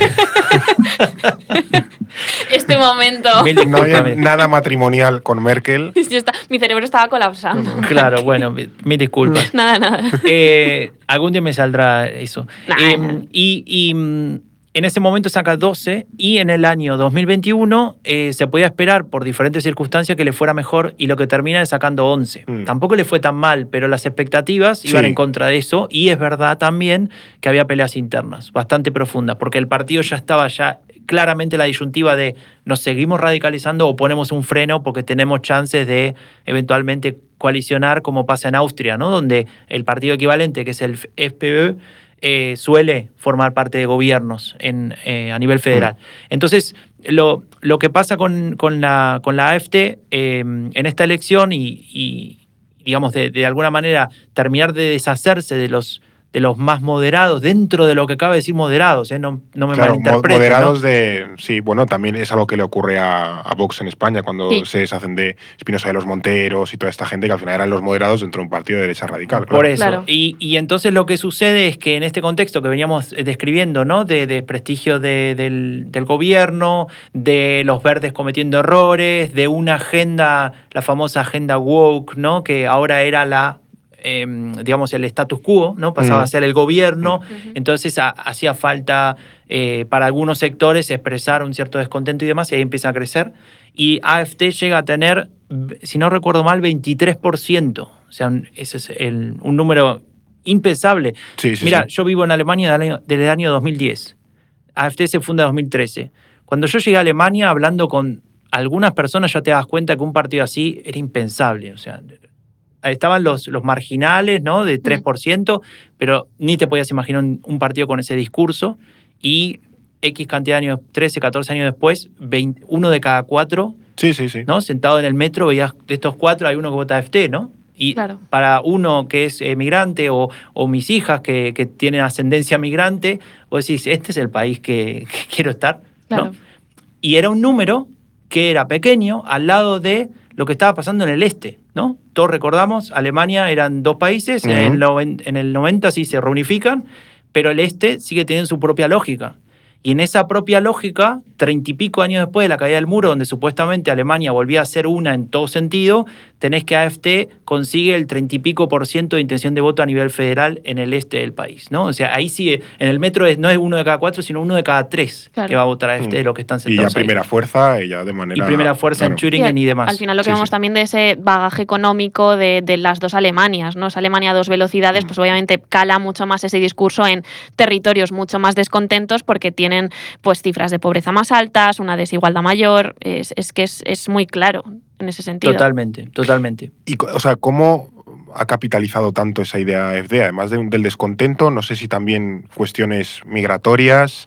Este momento. No había nada matrimonial con Merkel. Está, mi cerebro estaba colapsando. Claro, bueno, mil disculpas. Nada, nada. Eh, algún día me saldrá eso. Nah. Eh, y, y en ese momento saca doce y en el año dos mil veintiuno eh, se podía esperar por diferentes circunstancias que le fuera mejor y lo que termina es sacando once. Mm. Tampoco le fue tan mal, pero las expectativas sí. iban en contra de eso y es verdad también que había peleas internas bastante profundas porque el partido ya estaba ya claramente la disyuntiva de nos seguimos radicalizando o ponemos un freno porque tenemos chances de eventualmente coalicionar como pasa en Austria, ¿no? Donde el partido equivalente, que es el F P Ö, Eh, suele formar parte de gobiernos en, eh, a nivel federal. Entonces, lo, lo que pasa con, con, la, con la A F D eh, en esta elección y, y digamos, de, de alguna manera terminar de deshacerse de los, de los más moderados, dentro de lo que cabe decir moderados, ¿eh? no, no me claro, malinterpreten. Moderados ¿no? de... Sí, bueno, también es algo que le ocurre a, a Vox en España cuando sí. se deshacen de Espinosa de los Monteros y toda esta gente que al final eran los moderados dentro de un partido de derecha radical. Claro. Por eso. Claro. Y, y entonces lo que sucede es que en este contexto que veníamos describiendo, ¿no? De, de prestigio de, del, del gobierno, de los verdes cometiendo errores, de una agenda, la famosa agenda woke, ¿no? Que ahora era la... Eh, digamos, el status quo, ¿no? Pasaba uh-huh. a ser el gobierno, uh-huh. entonces a, hacía falta eh, para algunos sectores expresar un cierto descontento y demás, y ahí empieza a crecer. Y A F D llega a tener, si no recuerdo mal, veintitrés por ciento. O sea, ese es el, un número impensable. Sí, sí, Mira, sí. yo vivo en Alemania desde el, año, desde el año dos mil diez. A F D se funda en dos mil trece. Cuando yo llegué a Alemania, hablando con algunas personas, ya te das cuenta que un partido así era impensable. O sea, estaban los, los marginales, ¿no? De tres por ciento, pero ni te podías imaginar un, un partido con ese discurso. Y X cantidad de años, trece, catorce años después, veinte, uno de cada cuatro, sí, sí, sí. ¿no? Sentado en el metro, veías de estos cuatro, hay uno que vota A F D, ¿no? Y claro. para uno que es eh, migrante o, o mis hijas que, que tienen ascendencia migrante, vos decís, este es el país que, que quiero estar, ¿no? Claro. Y era un número que era pequeño al lado de lo que estaba pasando en el este, ¿no? Todos recordamos, Alemania eran dos países, uh-huh. en, el noven, en el noventa sí se reunifican, pero el este sigue teniendo su propia lógica. Y en esa propia lógica, treinta y pico años después de la caída del muro, donde supuestamente Alemania volvía a ser una en todo sentido, tenés que A F D consigue el treinta y pico por ciento de intención de voto a nivel federal en el este del país, ¿no? O sea, ahí sigue, en el metro es, no es uno de cada cuatro, sino uno de cada tres claro. que va a votar a A F D de los que están sentados Y ya primera ahí. fuerza, y ya de manera... Y primera fuerza claro. en Thüringen y, y demás. Al final lo que sí, vemos sí. también de ese bagaje económico de, de las dos Alemanias, ¿no? Esa Alemania a dos velocidades, mm. pues obviamente cala mucho más ese discurso en territorios mucho más descontentos porque tienen pues cifras de pobreza más altas, una desigualdad mayor, es, es que es, es muy claro en ese sentido. Totalmente, totalmente. Y, o sea, ¿cómo ha capitalizado tanto esa idea A F D? Además de, del descontento, no sé si también cuestiones migratorias,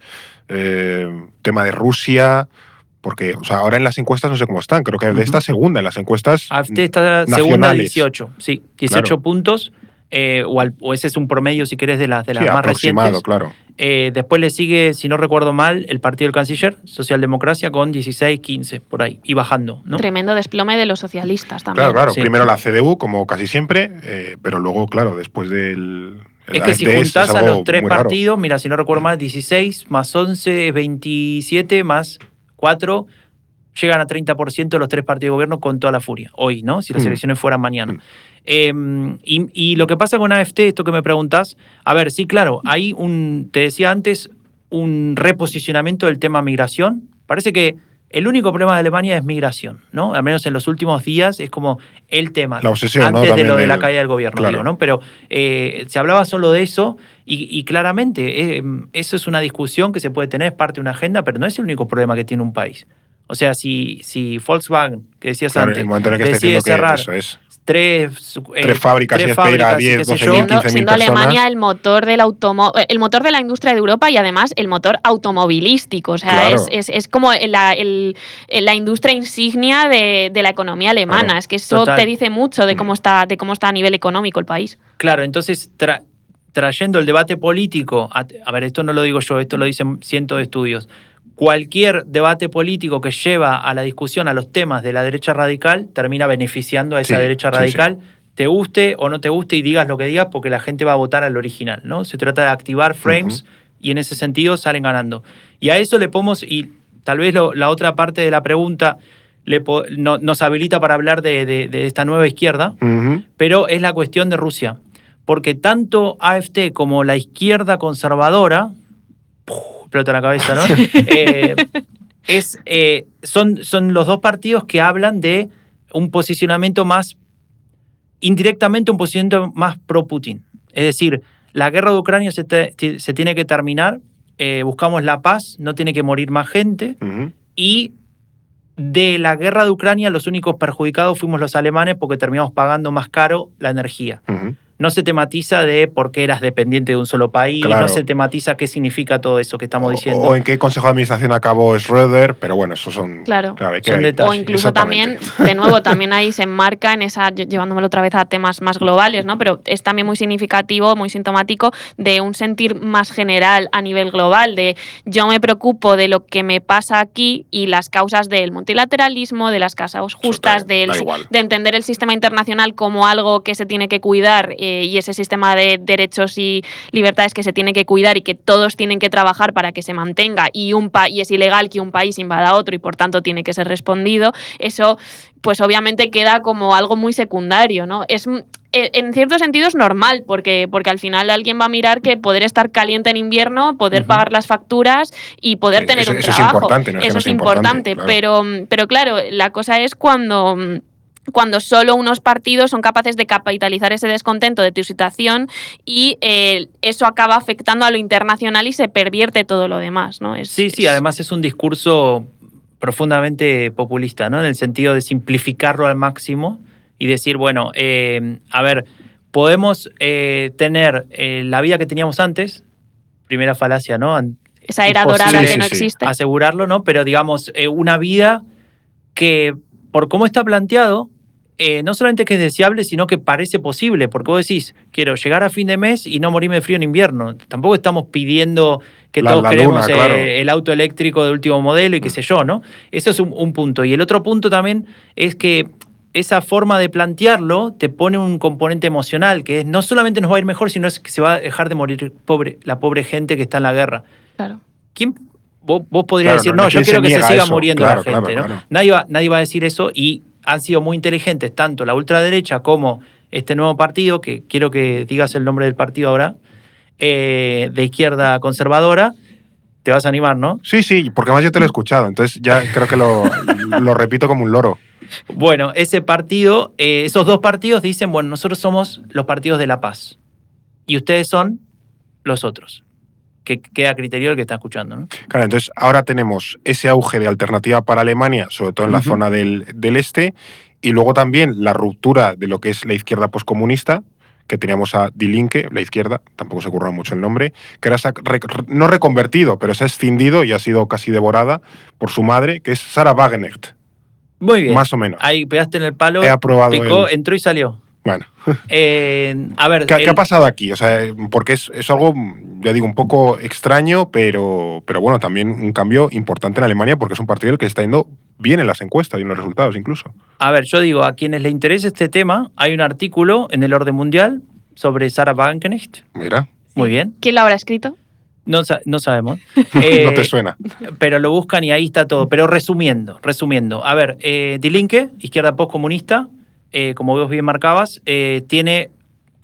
eh, tema de Rusia, porque o sea, ahora en las encuestas no sé cómo están, creo que A F D uh-huh. está segunda en las encuestas A F D está nacionales. segunda de dieciocho, sí, dieciocho claro. puntos, eh, o, al, o ese es un promedio, si querés, de las, de las sí, más aproximado, recientes. Claro. Eh, después le sigue, si no recuerdo mal, el partido del canciller, Socialdemocracia, con dieciséis, quince, por ahí, y bajando, ¿no? Tremendo desplome de los socialistas también. Claro, claro. Sí. Primero la C D U, como casi siempre, eh, pero luego, claro, después del... Es que si juntás a los tres partidos, mira, si no recuerdo mal, dieciséis más once es veintisiete, más cuatro, llegan a treinta por ciento los tres partidos de gobierno con toda la furia, hoy, ¿no? Si las mm. elecciones fueran mañana. Mm. Eh, y, y lo que pasa con A F D, esto que me preguntás, a ver, sí, claro, hay un, te decía antes, un reposicionamiento del tema migración. Parece que el único problema de Alemania es migración, ¿no? Al menos en los últimos días es como el tema. La obsesión, antes ¿no? de lo de el... la caída del gobierno, claro. digo, ¿no? Pero eh, se hablaba solo de eso y, y claramente eh, eso es una discusión que se puede tener, es parte de una agenda, pero no es el único problema que tiene un país. O sea, si, si Volkswagen, que decías claro, antes, el momento en el que decide está cerrar que eso es. tres, eh, tres fábricas tres y espera fábricas, diez, qué sé doce yo. mil, Siendo, quince mil siendo personas. Alemania el motor del automo el motor de la industria de Europa y además el motor automovilístico. O sea, Claro. es, es, es como la, el, la industria insignia de, de la economía alemana. Claro. Es que eso Total. te dice mucho de cómo está, de cómo está a nivel económico el país. Claro, entonces tra trayendo el debate político, a, a ver, esto no lo digo yo, esto lo dicen cientos de estudios. Cualquier debate político que lleva a la discusión a los temas de la derecha radical termina beneficiando a esa Sí, derecha sí, radical, te guste o no te guste y digas lo que digas, porque la gente va a votar al original, ¿no? Se trata de activar frames uh-huh. y en ese sentido salen ganando. Y a eso le podemos, y tal vez lo, la otra parte de la pregunta le po no, nos habilita para hablar de, de, de esta nueva izquierda, uh-huh. pero es la cuestión de Rusia. Porque tanto A F D como la izquierda conservadora, ¡puf! Explota la cabeza, ¿no? eh, es, eh, son, son los dos partidos que hablan de un posicionamiento más, indirectamente un posicionamiento más pro-Putin. Es decir, la guerra de Ucrania se, te, se tiene que terminar, eh, buscamos la paz, no tiene que morir más gente, uh-huh. y de la guerra de Ucrania los únicos perjudicados fuimos los alemanes porque terminamos pagando más caro la energía. Uh-huh. No se tematiza de por qué eras dependiente de un solo país, claro. no se tematiza qué significa todo eso que estamos o, diciendo. O en qué consejo de administración acabó Schröder, pero bueno, esos son... Claro, claro son detalles. O incluso también, de nuevo, también ahí se enmarca en esa, llevándomelo otra vez a temas más globales, ¿no? Pero es también muy significativo, muy sintomático de un sentir más general a nivel global, de yo me preocupo de lo que me pasa aquí y las causas del multilateralismo, de las causas justas, del, de entender el sistema internacional como algo que se tiene que cuidar y ese sistema de derechos y libertades que se tiene que cuidar y que todos tienen que trabajar para que se mantenga y, un pa y es ilegal que un país invada a otro y por tanto tiene que ser respondido, eso pues obviamente queda como algo muy secundario, ¿no? Es, en cierto sentido es normal porque, porque al final alguien va a mirar que poder estar caliente en invierno, poder uh-huh. pagar las facturas y poder sí, tener eso, un eso trabajo. Es importante, no es eso no es es importante, importante claro. pero, pero claro, la cosa es cuando... cuando solo unos partidos son capaces de capitalizar ese descontento de tu situación y eh, eso acaba afectando a lo internacional y se pervierte todo lo demás, ¿no? Es, sí, sí, es... además es un discurso profundamente populista, ¿no? En el sentido de simplificarlo al máximo y decir, bueno, eh, a ver, podemos eh, tener eh, la vida que teníamos antes, primera falacia, ¿no? Esa era dorada que no existe. Asegurarlo, ¿no? Pero digamos, eh, una vida que, por cómo está planteado, Eh, no solamente que es deseable, sino que parece posible, porque vos decís, quiero llegar a fin de mes y no morirme de frío en invierno. Tampoco estamos pidiendo que la, todos la queremos luna, eh, claro. el auto eléctrico de último modelo y qué sé yo, ¿no? Eso es un, un punto. Y el otro punto también es que esa forma de plantearlo te pone un componente emocional, que es no solamente nos va a ir mejor, sino es que se va a dejar de morir pobre, la pobre gente que está en la guerra. Claro. ¿Quién? Vos, vos podrías claro, decir, no, no, yo quiero que se siga eso. muriendo claro, la gente, claro, ¿no? Claro. Nadie va, nadie va a decir eso y han sido muy inteligentes, tanto la ultraderecha como este nuevo partido, que quiero que digas el nombre del partido ahora, eh, de izquierda conservadora. Te vas a animar, ¿no? Sí, sí, porque además yo te lo he escuchado, entonces ya creo que lo, lo repito como un loro. Bueno, ese partido, eh, esos dos partidos dicen, bueno, nosotros somos los partidos de la paz y ustedes son los otros. Que queda a criterio del que está escuchando, ¿no? Claro, entonces ahora tenemos ese auge de alternativa para Alemania, sobre todo en la uh-huh. zona del, del este, y luego también la ruptura de lo que es la izquierda poscomunista, que teníamos a Die Linke, la izquierda, tampoco se ocurra mucho el nombre, que era no reconvertido, pero se ha escindido y ha sido casi devorada por su madre, que es Sarah Wagenknecht. Muy bien. Más o menos. Ahí pegaste en el palo, He aprobado picó, el... entró y salió. Bueno. Eh, a ver, ¿Qué, el... ¿Qué ha pasado aquí? O sea, porque es, es algo, ya digo, un poco extraño, pero, pero bueno, también un cambio importante en Alemania porque es un partido que está yendo bien en las encuestas y en los resultados incluso. A ver, yo digo, a quienes les interese este tema, hay un artículo en el Orden Mundial sobre Sarah Wagenknecht. Mira. Muy bien. ¿Quién lo habrá escrito? No, no sabemos. eh, no te suena. Pero lo buscan y ahí está todo. Pero resumiendo, resumiendo. A ver, eh, Die Linke, izquierda postcomunista, eh, como vos bien marcabas, eh, tiene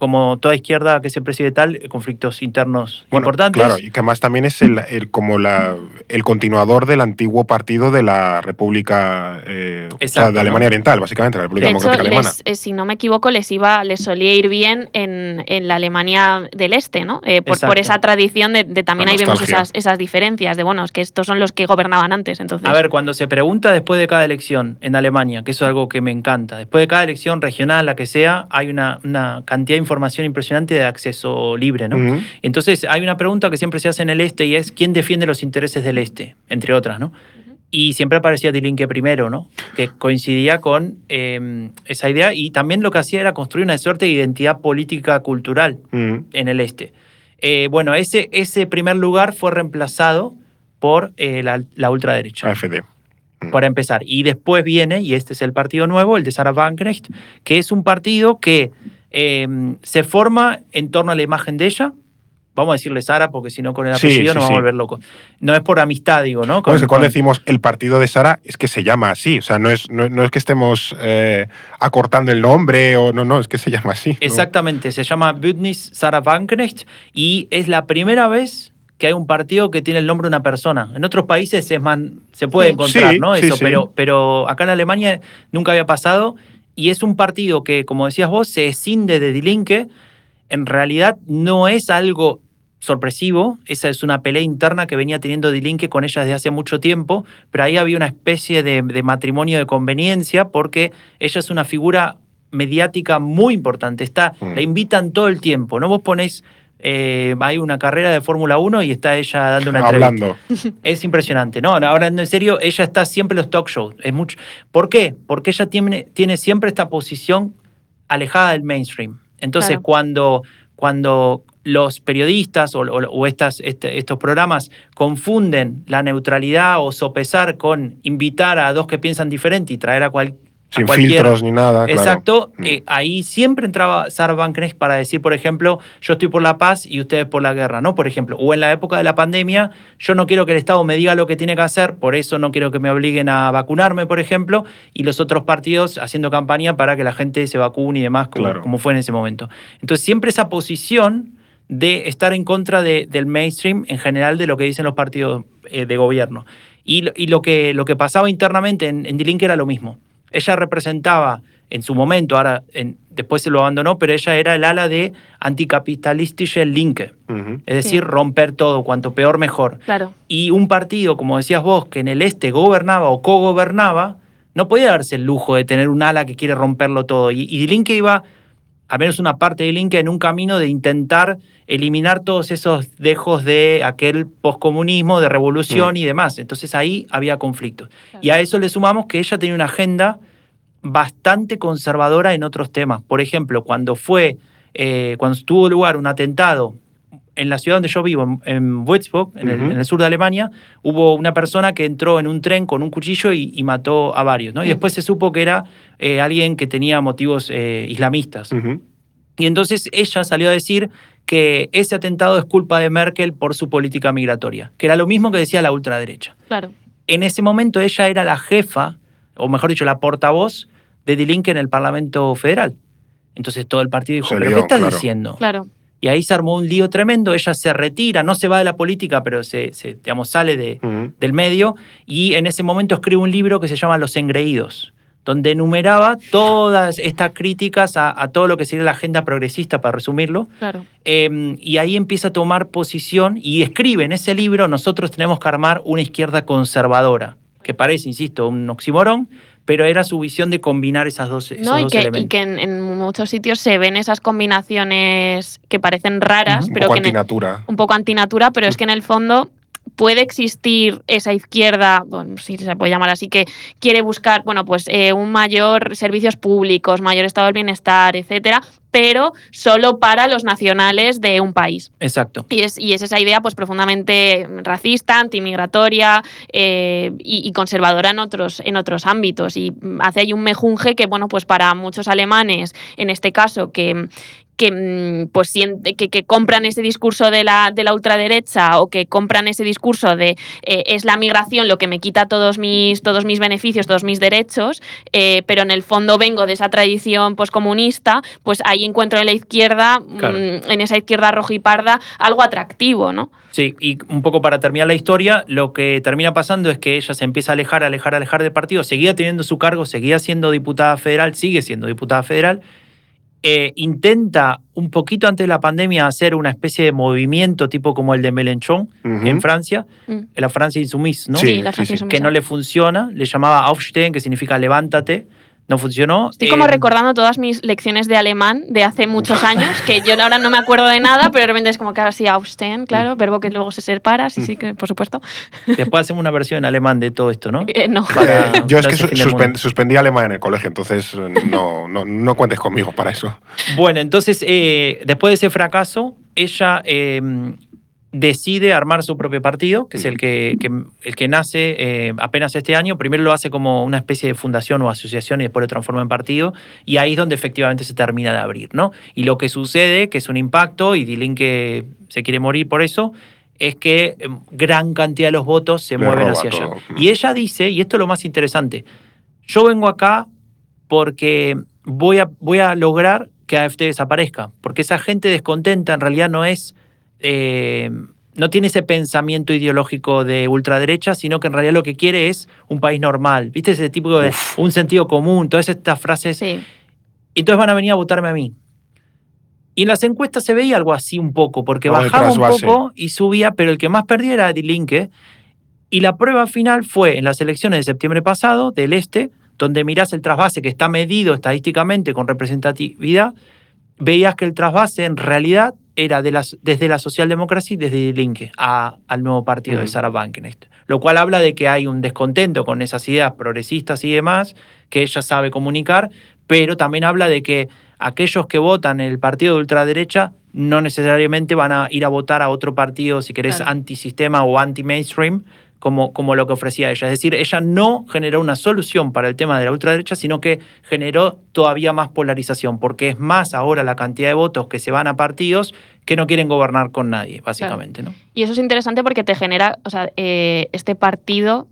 como toda izquierda que se preside tal, conflictos internos bueno, importantes. Claro, y que además también es el, el, como la, el continuador del antiguo partido de la República eh, Exacto, o sea, de Alemania ¿no? Oriental, básicamente, la República de Democrática hecho, Alemana. Les, eh, si no me equivoco, les iba, les solía ir bien en, en la Alemania del Este, ¿no? Eh, por, por esa tradición de, de también la ahí nostalgia. Vemos esas, esas diferencias de, bueno, es que estos son los que gobernaban antes, entonces. A ver, cuando se pregunta después de cada elección en Alemania, que eso es algo que me encanta, después de cada elección regional, la que sea, hay una, una cantidad de información impresionante de acceso libre, ¿no? Uh-huh. Entonces, hay una pregunta que siempre se hace en el Este y es ¿quién defiende los intereses del Este? Entre otras, ¿no? Uh-huh. Y siempre aparecía Die Linke primero, ¿no? Que coincidía con eh, esa idea y también lo que hacía era construir una suerte de identidad política cultural uh-huh. en el Este. Eh, bueno, ese, ese primer lugar fue reemplazado por eh, la, la ultraderecha. A F D. Para empezar. Y después viene, y este es el partido nuevo, el de Sarah Wagenknecht, que es un partido que eh, se forma en torno a la imagen de ella. Vamos a decirle Sara, porque si no con el apellido sí, sí, nos vamos sí. a volver locos. No es por amistad, digo, ¿no? Con, bueno, es que cuando con... decimos el partido de Sara, es que se llama así. O sea, no es, no, no es que estemos eh, acortando el nombre, o no, no, es que se llama así. Exactamente, ¿no? Se llama Bündnis Sarah Wagenknecht y es la primera vez que hay un partido que tiene el nombre de una persona. En otros países es más, se puede sí, encontrar, sí, ¿no? Eso, sí, sí. Pero, pero acá en Alemania nunca había pasado y es un partido que, como decías vos, se escinde de Die Linke. En realidad no es algo sorpresivo, esa es una pelea interna que venía teniendo Die Linke con ella desde hace mucho tiempo, pero ahí había una especie de, de matrimonio de conveniencia porque ella es una figura mediática muy importante, está, mm. la invitan todo el tiempo, ¿no? Vos ponés Eh, hay una carrera de Fórmula uno y está ella dando una Hablando. entrevista. Es impresionante. No, ahora en serio, ella está siempre en los talk shows. Es mucho. ¿Por qué? Porque ella tiene, tiene siempre esta posición alejada del mainstream. Entonces, claro. cuando, cuando los periodistas o, o, o estas, este, estos programas confunden la neutralidad o sopesar con invitar a dos que piensan diferente y traer a cualquier sin filtros ni nada. Exacto. Claro. Eh, ahí siempre entraba Sarah Wagenknecht para decir, por ejemplo, yo estoy por la paz y ustedes por la guerra, ¿no? Por ejemplo, o en la época de la pandemia, yo no quiero que el Estado me diga lo que tiene que hacer, por eso no quiero que me obliguen a vacunarme, por ejemplo, y los otros partidos haciendo campaña para que la gente se vacune y demás, como, claro. como fue en ese momento. Entonces, siempre esa posición de estar en contra de, del mainstream en general de lo que dicen los partidos eh, de gobierno. Y, y lo, que, lo que pasaba internamente en, en Die Linke era lo mismo. Ella representaba en su momento, ahora en, después se lo abandonó, pero ella era el ala de anticapitalistische Linke, uh-huh. es decir, sí. romper todo, cuanto peor mejor. Claro. Y un partido, como decías vos, que en el este gobernaba o cogobernaba, no podía darse el lujo de tener un ala que quiere romperlo todo. Y, y Linke iba, al menos una parte de Linke, en un camino de intentar eliminar todos esos dejos de aquel poscomunismo, de revolución mm. y demás. Entonces ahí había conflictos. Claro. Y a eso le sumamos que ella tenía una agenda bastante conservadora en otros temas. Por ejemplo, cuando fue, eh, cuando tuvo lugar un atentado en la ciudad donde yo vivo, en, en Würzburg, en, uh-huh. el, en el sur de Alemania, hubo una persona que entró en un tren con un cuchillo y, y mató a varios, ¿no? Uh-huh. Y después se supo que era eh, alguien que tenía motivos eh, islamistas. Uh-huh. Y entonces ella salió a decir que ese atentado es culpa de Merkel por su política migratoria, que era lo mismo que decía la ultraderecha. Claro. En ese momento ella era la jefa, o mejor dicho, la portavoz de Die Linke en el Parlamento Federal. Entonces todo el partido dijo, ¿pero qué estás claro. diciendo? Claro. Y ahí se armó un lío tremendo, ella se retira, no se va de la política, pero se, se digamos, sale de, uh-huh. del medio, y en ese momento escribe un libro que se llama Los Engreídos, donde enumeraba todas estas críticas a, a todo lo que sería la agenda progresista, para resumirlo. Claro. Eh, y ahí empieza a tomar posición y escribe en ese libro, nosotros tenemos que armar una izquierda conservadora, que parece, insisto, un oxímoron, pero era su visión de combinar esas dos, esos no, y dos que, elementos. Y que en, en muchos sitios se ven esas combinaciones que parecen raras, un pero poco que antinatura. En, un poco antinatura, pero es que en el fondo puede existir esa izquierda, bueno, si se puede llamar así, que quiere buscar, bueno, pues eh, un mayor servicios públicos, mayor estado del bienestar, etcétera, pero solo para los nacionales de un país. Exacto. Y es, y es esa idea pues profundamente racista, antimigratoria eh, y, y conservadora en otros, en otros ámbitos. Y hace ahí un mejunje que, bueno, pues para muchos alemanes, en este caso, que... que que, pues, siente, que, que compran ese discurso de la, de la ultraderecha o que compran ese discurso de eh, es la migración lo que me quita todos mis, todos mis beneficios, todos mis derechos, eh, pero en el fondo vengo de esa tradición poscomunista, pues ahí encuentro en la izquierda, claro. mmm, en esa izquierda roja y parda, algo atractivo, ¿no? Sí, y un poco para terminar la historia, lo que termina pasando es que ella se empieza a alejar, alejar, alejar del partido, seguía teniendo su cargo, seguía siendo diputada federal, sigue siendo diputada federal, eh, intenta un poquito antes de la pandemia hacer una especie de movimiento tipo como el de Mélenchon uh-huh. en Francia, mm. la Francia insumisa, ¿no? Sí, sí, la Francia insumisa. Que no le funciona, le llamaba Aufstehen, que significa levántate. No funcionó. Estoy como eh, recordando todas mis lecciones de alemán de hace muchos años, que yo ahora no me acuerdo de nada, pero de repente es como que ahora sí, Aufstehen, claro, verbo que luego se separa, sí, sí, que por supuesto. Después hacemos una versión en alemán de todo esto, ¿no? Eh, no. Para, yo es que su, suspend, suspendí alemán en el colegio, entonces no, no, no cuentes conmigo para eso. Bueno, entonces, eh, después de ese fracaso, ella... Eh, decide armar su propio partido, que es el que, que, el que nace eh, apenas este año. Primero lo hace como una especie de fundación o asociación y después lo transforma en partido, y ahí es donde efectivamente se termina de abrir, ¿no? Y lo que sucede, que es un impacto, y Die Linke se quiere morir por eso, es que gran cantidad de los votos se Le mueven roba hacia todo. allá. Y ella dice, y esto es lo más interesante, yo vengo acá porque voy a, voy a lograr que A F D desaparezca, porque esa gente descontenta en realidad no es... Eh, no tiene ese pensamiento ideológico de ultraderecha, sino que en realidad lo que quiere es un país normal. ¿Viste ese tipo de Uf. un sentido común? Todas estas frases. Sí. Entonces van a venir a votarme a mí. Y en las encuestas se veía algo así un poco, porque no, bajaba un poco y subía, pero el que más perdía era Die Linke. Y la prueba final fue en las elecciones de septiembre pasado, del Este, donde mirás el trasvase que está medido estadísticamente con representatividad, veías que el trasvase en realidad era de las, desde la socialdemocracia y desde Die Linke a, al nuevo partido mm. de Sarah Wagenknecht. Lo cual habla de que hay un descontento con esas ideas progresistas y demás, que ella sabe comunicar, pero también habla de que aquellos que votan el partido de ultraderecha no necesariamente van a ir a votar a otro partido, si querés, claro. antisistema o anti-mainstream, como, como lo que ofrecía ella. Es decir, ella no generó una solución para el tema de la ultraderecha, sino que generó todavía más polarización, porque es más ahora la cantidad de votos que se van a partidos que no quieren gobernar con nadie, básicamente. Claro. ¿no? Y eso es interesante porque te genera, o sea, eh, este partido,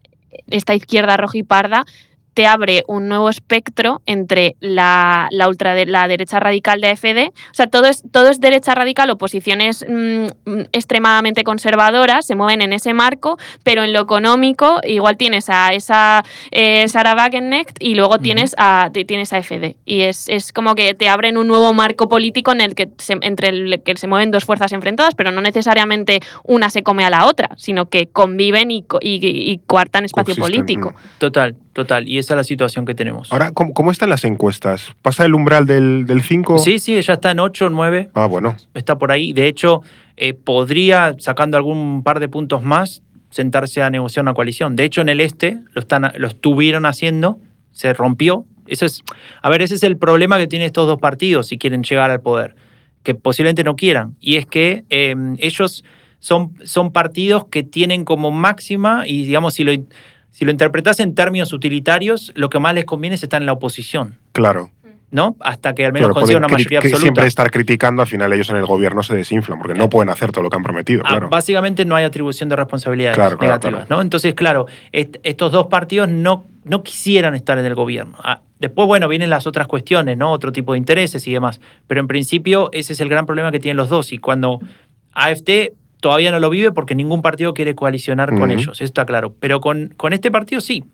esta izquierda roja y parda, te abre un nuevo espectro entre la, la, ultra de, la derecha radical de A F D. O sea, todo es, todo es derecha radical o posiciones mmm, extremadamente conservadoras, se mueven en ese marco, pero en lo económico igual tienes a esa eh, Sarah Wagenknecht y luego tienes a, tienes a A F D. Y es, es como que te abren un nuevo marco político en el que se, entre el que se mueven dos fuerzas enfrentadas, pero no necesariamente una se come a la otra, sino que conviven y, y, y coartan espacio político. Total, total. Y esa es la situación que tenemos. Ahora, ¿cómo, cómo están las encuestas? ¿Pasa el umbral del, del cinco? Sí, sí, ella está en ocho, nueve. Ah, bueno. Está por ahí. De hecho, eh, podría, sacando algún par de puntos más, sentarse a negociar una coalición. De hecho, en el este lo, están, lo estuvieron haciendo, se rompió. Eso es, a ver, ese es el problema que tienen estos dos partidos si quieren llegar al poder, que posiblemente no quieran. Y es que eh, ellos son, son partidos que tienen como máxima, y digamos, si lo... Si lo interpretas en términos utilitarios, lo que más les conviene es estar en la oposición. Claro. ¿No? Hasta que al menos claro, consigan una mayoría absoluta. Siempre estar criticando, al final ellos en el gobierno se desinflan, porque claro. no pueden hacer todo lo que han prometido. Ah, claro. Básicamente no hay atribución de responsabilidades claro, claro, negativas. claro. ¿no? Entonces, claro, est estos dos partidos no, no quisieran estar en el gobierno. Ah, después, bueno, vienen las otras cuestiones, ¿no? Otro tipo de intereses y demás. Pero en principio ese es el gran problema que tienen los dos. Y cuando A F D todavía no lo vive porque ningún partido quiere coalicionar uh-huh. con ellos, eso está claro. Pero con, con este partido sí.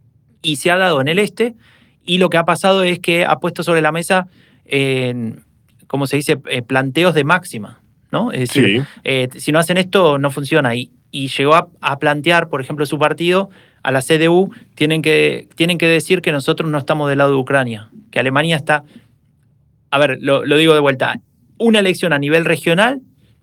Y se ha dado en el este, y lo que ha pasado es que ha puesto sobre la mesa, eh, como se dice, eh, planteos de máxima, ¿no? Es decir, sí. eh, si no hacen esto, no funciona. Y, y llegó a, a plantear, por ejemplo, su partido, a la C D U, tienen que, tienen que decir que nosotros no estamos del lado de Ucrania, que Alemania está... A ver, lo, lo digo de vuelta. Una elección a nivel regional,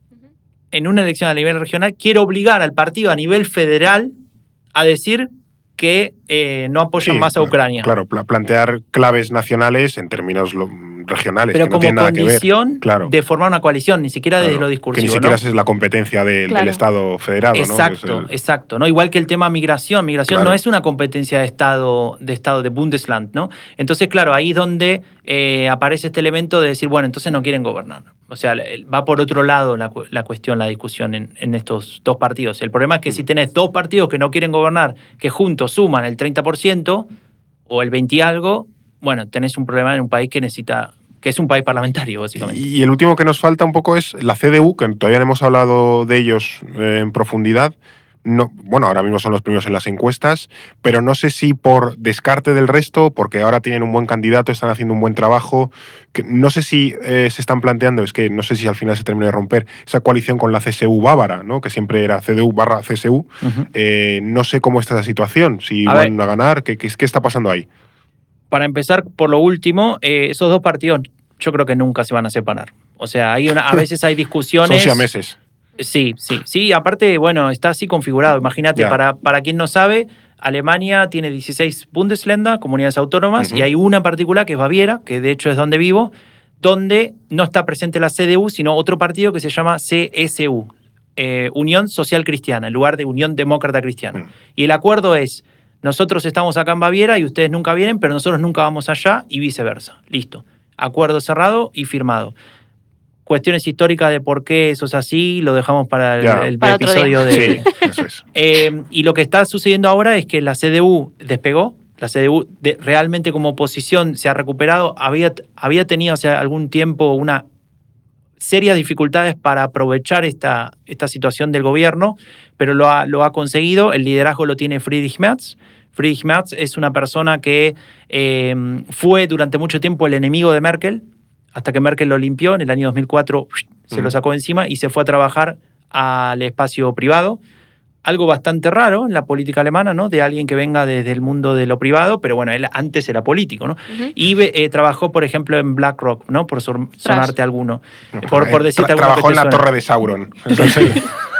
en una elección a nivel regional, quiere obligar al partido a nivel federal a decir que eh, no apoyan sí, más a Ucrania. Claro, plantear claves nacionales en términos regionales, pero que no como tienen nada que ver. condición Claro. de formar una coalición, ni siquiera Claro, desde lo discursivo. que ni siquiera ¿no? esa es la competencia del, Claro. del Estado federado. Exacto, ¿no? Que es el- exacto. ¿no? Igual que el tema migración. Migración Claro. no es una competencia de Estado, de Estado, de Bundesland, ¿no? Entonces, claro, ahí es donde eh, aparece este elemento de decir, bueno, entonces no quieren gobernar. O sea, va por otro lado la, la cuestión, la discusión en, en estos dos partidos. El problema es que si tenés dos partidos que no quieren gobernar, que juntos suman el treinta por ciento o el veinte y algo, bueno, tenés un problema en un país que necesita, que es un país parlamentario, básicamente. Y el último que nos falta un poco es la C D U, que todavía no hemos hablado de ellos eh, en profundidad. No, bueno, ahora mismo son los primeros en las encuestas, pero no sé si por descarte del resto, porque ahora tienen un buen candidato, están haciendo un buen trabajo, que no sé si eh, se están planteando, es que no sé si al final se termina de romper esa coalición con la C S U bávara, ¿no? Que siempre era C D U barra C S U. Uh-huh. Eh, no sé cómo está esa situación, si A van ver. a ganar, ¿qué, qué, qué está pasando ahí? Para empezar, por lo último, eh, esos dos partidos yo creo que nunca se van a separar. O sea, hay una, a veces hay discusiones... Son siameses. Sí, sí, sí. Aparte, bueno, está así configurado. Imagínate, Ya. para, para quien no sabe, Alemania tiene dieciséis Bundesländer, comunidades autónomas, Uh-huh. y hay una en particular que es Baviera, que de hecho es donde vivo, donde no está presente la C D U, sino otro partido que se llama C S U, eh, Unión Social Cristiana, en lugar de Unión Demócrata Cristiana. Uh-huh. Y el acuerdo es, nosotros estamos acá en Baviera y ustedes nunca vienen, pero nosotros nunca vamos allá y viceversa. Listo. Acuerdo cerrado y firmado. Cuestiones históricas de por qué eso es así, lo dejamos para el, Ya. el Para otro episodio día. de... Sí, eso es. Eh, y lo que está sucediendo ahora es que la C D U despegó, la C D U de, realmente como oposición se ha recuperado, había, había tenido hace algún tiempo una serias dificultades para aprovechar esta, esta situación del gobierno, pero lo ha, lo ha conseguido, el liderazgo lo tiene Friedrich Merz. Friedrich Merz es una persona que eh, fue durante mucho tiempo el enemigo de Merkel, hasta que Merkel lo limpió, en el año dos mil cuatro se Uh-huh. lo sacó encima y se fue a trabajar al espacio privado. Algo bastante raro en la política alemana, ¿no? De alguien que venga desde el mundo de lo privado, pero bueno, él antes era político, ¿no? Ujú. Y eh, trabajó, por ejemplo, en BlackRock, ¿no? Por son- sonarte alguno. Por, por decirte Tra- alguno Trabajó que en te la suene. torre de Sauron. Entonces,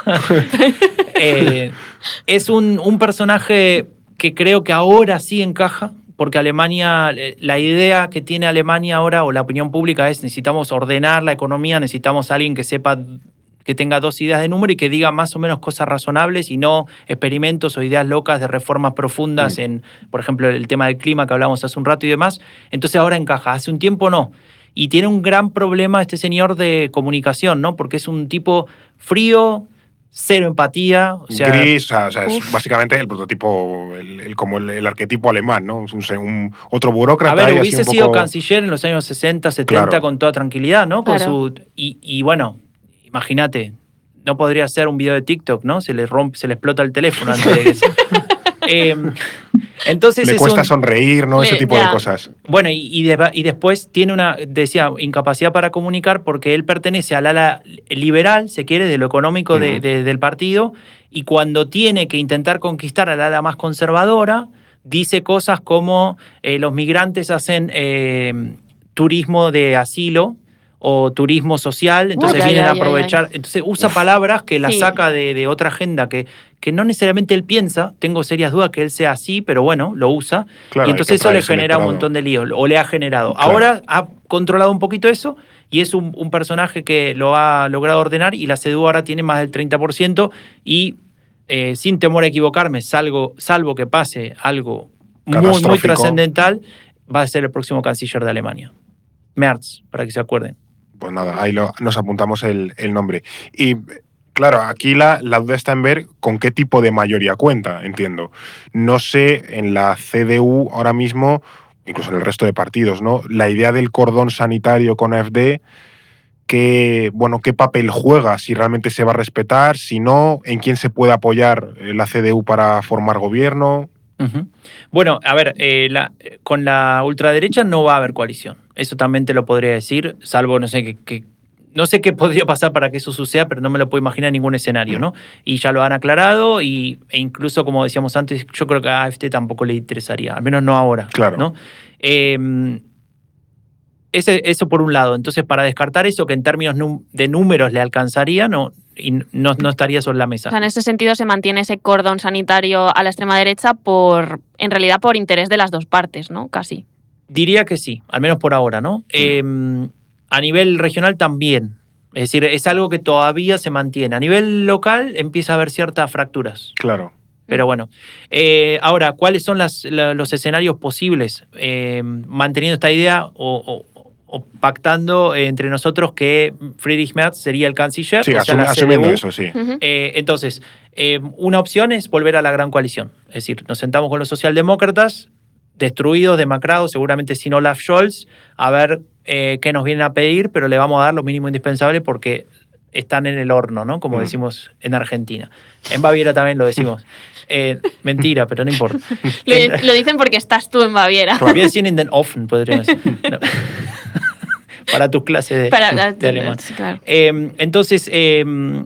Eh, es un, un personaje que creo que ahora sí encaja, porque Alemania, eh, la idea que tiene Alemania ahora, o la opinión pública, es necesitamos ordenar la economía, necesitamos a alguien que sepa, que tenga dos ideas de número y que diga más o menos cosas razonables y no experimentos o ideas locas de reformas profundas Mm. en, por ejemplo, el tema del clima que hablamos hace un rato y demás. Entonces ahora encaja, hace un tiempo no. Y tiene un gran problema este señor de comunicación, ¿no? Porque es un tipo frío, cero empatía. O sea, gris, o sea, o sea, es Uf. básicamente el prototipo, el, el- como el, el arquetipo alemán, ¿no? Es un, un- otro burócrata. a ver, y así hubiese un sido poco- canciller en los años sesenta, setenta Claro. con toda tranquilidad, ¿no? Con Claro. su, y, y bueno, imagínate, no podría hacer un video de TikTok, ¿no? Se le rompe, se le explota el teléfono antes de que se- Eh, entonces Le es cuesta un- sonreír, ¿no? Ese Le- tipo ya. de cosas. Bueno, y, y, de- y después tiene una, decía, incapacidad para comunicar porque él pertenece al ala liberal, se quiere, de lo económico de- Ujú. de- del partido, y cuando tiene que intentar conquistar al ala más conservadora, dice cosas como eh, los migrantes hacen eh, turismo de asilo o turismo social, entonces ya, vienen ya, a ya, aprovechar, entonces usa palabras que la Sí. saca de, de otra agenda que, que no necesariamente él piensa, tengo serias dudas que él sea así, pero bueno, lo usa. Claro, Y hay entonces que eso le atraer ese genera un electorado. montón de líos, o le ha generado. Claro. Ahora ha controlado un poquito eso y es un, un personaje que lo ha logrado ordenar y la C D U ahora tiene más del treinta por ciento y eh, sin temor a equivocarme, salvo, salvo que pase algo muy, muy Catastrófico. trascendental, va a ser el próximo canciller de Alemania. Merz, para que se acuerden. Pues nada, ahí lo- nos apuntamos el, el nombre. Y claro, aquí la, la duda está en ver con qué tipo de mayoría cuenta, entiendo. No sé, en la C D U ahora mismo, incluso en el resto de partidos, ¿no? La idea del cordón sanitario con A F D, qué, bueno, qué papel juega, si realmente se va a respetar, si no, en quién se puede apoyar eh, la C D U para formar gobierno. Ujú. Bueno, a ver, eh, la- con la ultraderecha no va a haber coalición. Eso también te lo podría decir, salvo no sé qué, qué- no sé qué podría pasar para que eso suceda, pero no me lo puedo imaginar en ningún escenario, ¿no? Y ya lo han aclarado y, e incluso, como decíamos antes, yo creo que a A F D tampoco le interesaría, al menos no ahora. Claro. ¿no? Eh, ese- eso por un lado. Entonces, para descartar eso, que en términos num- de números le alcanzaría, no, y no, no estaría sobre la mesa. O sea, en ese sentido se mantiene ese cordón sanitario a la extrema derecha por, en realidad, por interés de las dos partes, ¿no? Casi. Diría que sí, al menos por ahora, ¿no? Eh, a nivel regional también. Es decir, es algo que todavía se mantiene. A nivel local empieza a haber ciertas fracturas. Claro. Pero bueno, eh, ahora, ¿cuáles son las, la, los escenarios posibles? Eh, manteniendo esta idea o, o, o pactando eh, entre nosotros que Friedrich Merz sería el canciller. Sí, o sea, asum- la asumiendo C D U. eso, sí. Ujú. Eh, entonces, eh, una opción es volver a la gran coalición. Es decir, nos sentamos con los socialdemócratas, destruidos, demacrados, seguramente sin Olaf Scholz, a ver eh, qué nos vienen a pedir, pero le vamos a dar lo mínimo indispensable porque están en el horno, ¿no? Como Mm. decimos en Argentina. En Baviera también lo decimos. Eh, mentira, pero no importa. Lo, lo dicen porque estás tú en Baviera. Wir sind in den Ofen, podríamos decir. No. Para tus clases de, Para, de alemán. sí, claro. Eh, entonces, eh,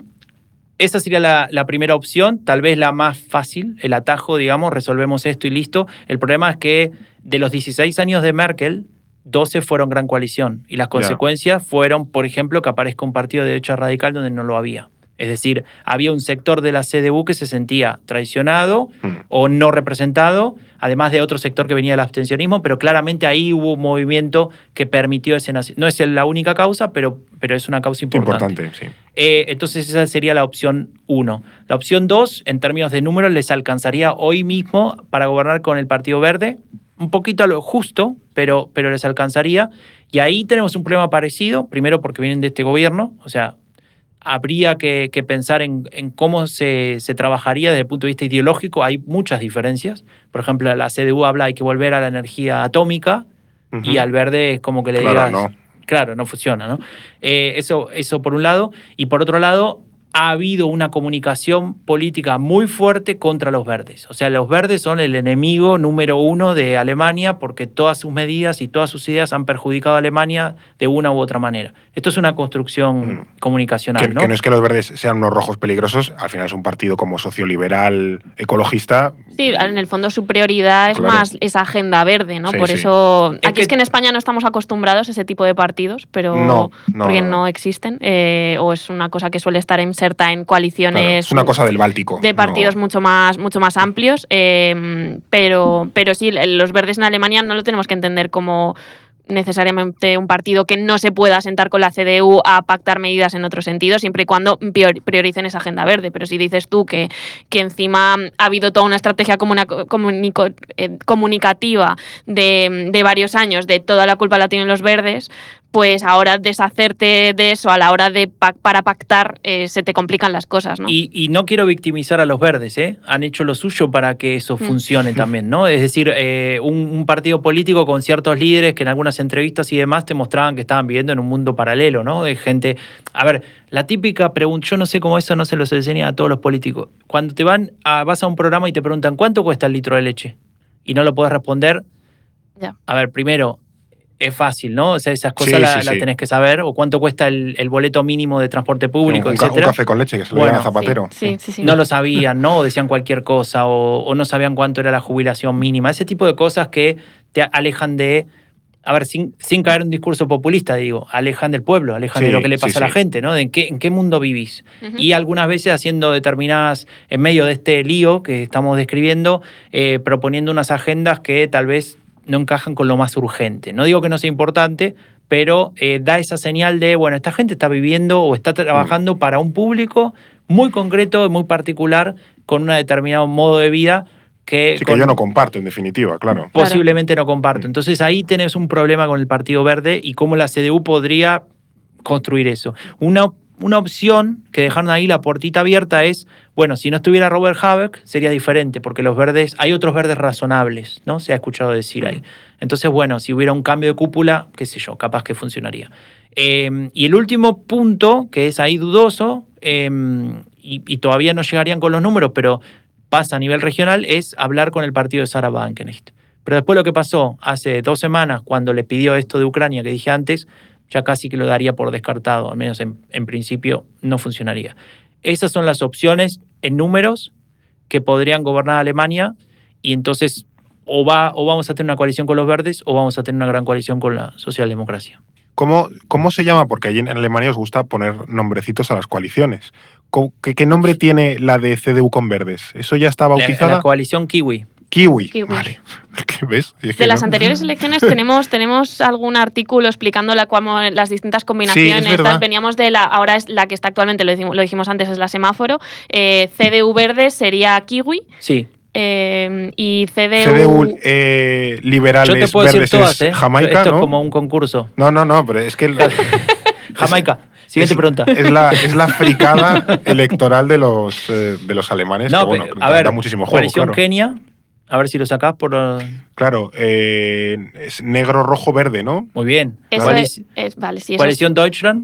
esa sería la, la primera opción, tal vez la más fácil, el atajo, digamos, resolvemos esto y listo. El problema es que de los dieciséis años de Merkel, doce fueron gran coalición. Y las consecuencias fueron, por ejemplo, que aparezca un partido de derecha radical donde no lo había. Es decir, había un sector de la C D U que se sentía traicionado Mm. o no representado, además de otro sector que venía del abstencionismo, pero claramente ahí hubo un movimiento que permitió ese nacimiento. No es la única causa, pero, pero es una causa importante. Importante, sí. Eh, entonces esa sería la opción uno. La opción dos, en términos de números, les alcanzaría hoy mismo para gobernar con el Partido Verde, un poquito a lo justo, pero, pero les alcanzaría. Y ahí tenemos un problema parecido, primero porque vienen de este gobierno, o sea, habría que, que pensar en, en cómo se, se trabajaría desde el punto de vista ideológico. Hay muchas diferencias. Por ejemplo, la C D U habla hay que volver a la energía atómica Ujú. y al Verde es como que le Claro, digas... no. Claro, no funciona, ¿no? Eh, eso, eso por un lado. Y por otro lado, ha habido una comunicación política muy fuerte contra los verdes. O sea, los verdes son el enemigo número uno de Alemania porque todas sus medidas y todas sus ideas han perjudicado a Alemania de una u otra manera. Esto es una construcción Mm. comunicacional, Que, ¿no? que no es que los verdes sean unos rojos peligrosos, al final es un partido como socioliberal, ecologista. Sí, en el fondo su prioridad es Claro. más esa agenda verde, ¿no? Sí, Por sí. eso, Es aquí que- es que en España no estamos acostumbrados a ese tipo de partidos, pero No, no, porque no, no. no existen, eh, o es una cosa que suele estar inserta en coaliciones. Claro, es una cosa del Báltico. De partidos no- mucho más mucho más amplios, eh, pero, pero sí, los verdes en Alemania no lo tenemos que entender como necesariamente un partido que no se pueda sentar con la C D U a pactar medidas en otro sentido, siempre y cuando prior- prioricen esa agenda verde. Pero si dices tú que, que encima ha habido toda una estrategia comuna- comunico- eh, comunicativa de, de varios años, de toda la culpa la tienen los verdes, pues ahora deshacerte de eso a la hora de pac- para pactar eh, se te complican las cosas, ¿no? Y, y no quiero victimizar a los verdes, ¿eh? Han hecho lo suyo para que eso Mm. funcione también, ¿no? Es decir, eh, un, un partido político con ciertos líderes que en algunas entrevistas y demás te mostraban que estaban viviendo en un mundo paralelo, ¿no? De gente... A ver, la típica pregunta, yo no sé cómo eso no se los enseña a todos los políticos. Cuando te van a, vas a un programa y te preguntan, ¿cuánto cuesta el litro de leche? Y no lo puedes responder. Ya. A ver, primero... Es fácil, ¿no? O sea, esas cosas Sí, las sí, la sí. tenés que saber. O cuánto cuesta el, el boleto mínimo de transporte público, un, ca- un etcétera. café con leche que se lo Bueno, llama Zapatero. Sí, sí, sí. No lo sabían, ¿no? O decían cualquier cosa, o, o no sabían cuánto era la jubilación mínima. Ese tipo de cosas que te alejan de. A ver, sin, sin caer en un discurso populista, digo, alejan del pueblo, alejan Sí, de lo que le sí, pasa a la sí. gente, ¿no? De en qué, en qué mundo vivís. Ujú. Y algunas veces haciendo determinadas, en medio de este lío que estamos describiendo, eh, proponiendo unas agendas que tal vez no encajan con lo más urgente. No digo que no sea importante, pero eh, da esa señal de, bueno, esta gente está viviendo o está trabajando para un público muy concreto, muy particular, con un determinado modo de vida que, Sí, que con- yo no comparto, en definitiva, claro. posiblemente no comparto. Mm. Entonces ahí tenés un problema con el Partido Verde y cómo la C D U podría construir eso. Una, una opción que dejaron ahí la puertita abierta es, bueno, si no estuviera Robert Habeck sería diferente, porque los verdes, hay otros verdes razonables, ¿no? Se ha escuchado decir ahí. Entonces, bueno, si hubiera un cambio de cúpula, qué sé yo, capaz que funcionaría. Eh, y el último punto, que es ahí dudoso, eh, y, y todavía no llegarían con los números, pero pasa a nivel regional, es hablar con el partido de Sarah Wagenknecht. Pero después lo que pasó hace dos semanas, cuando le pidió esto de Ucrania que dije antes, ya casi que lo daría por descartado, al menos en, en principio no funcionaría. Esas son las opciones en números que podrían gobernar Alemania y entonces o, va, o vamos a tener una coalición con los verdes o vamos a tener una gran coalición con la socialdemocracia. ¿Cómo, ¿Cómo se llama? Porque allí en Alemania os gusta poner nombrecitos a las coaliciones. ¿Cómo- ¿Qué, qué nombre tiene la de C D U con verdes? ¿Eso ya está La, bautizada? la coalición Kiwi. Kiwi. Kiwi. Vale. ¿Ves? Es que De las no. anteriores elecciones tenemos, tenemos algún artículo explicando la, cómo, las distintas combinaciones. Sí, es verdad. Tal. Veníamos de la, ahora es la que está actualmente, lo dijimos, lo dijimos antes, es la semáforo. Eh, C D U verde sería kiwi. Sí. Eh, y C D U... C D U eh, liberales Yo te puedo decir verdes todas, es ¿eh? Jamaica, Esto ¿no? es como un concurso. No, no, no, pero es que... el- Jamaica. Siguiente es, pregunta. Es la, es la fricada electoral de los, eh, de los alemanes, No, que bueno, pero, a da, ver, da muchísimo juego, coalición claro. Kenia, a ver si lo sacás por... uh, Claro, eh, es negro, rojo, verde, ¿no? Muy bien. Eso Vale. es, es- vale, sí, eso, Coalición Deutschland,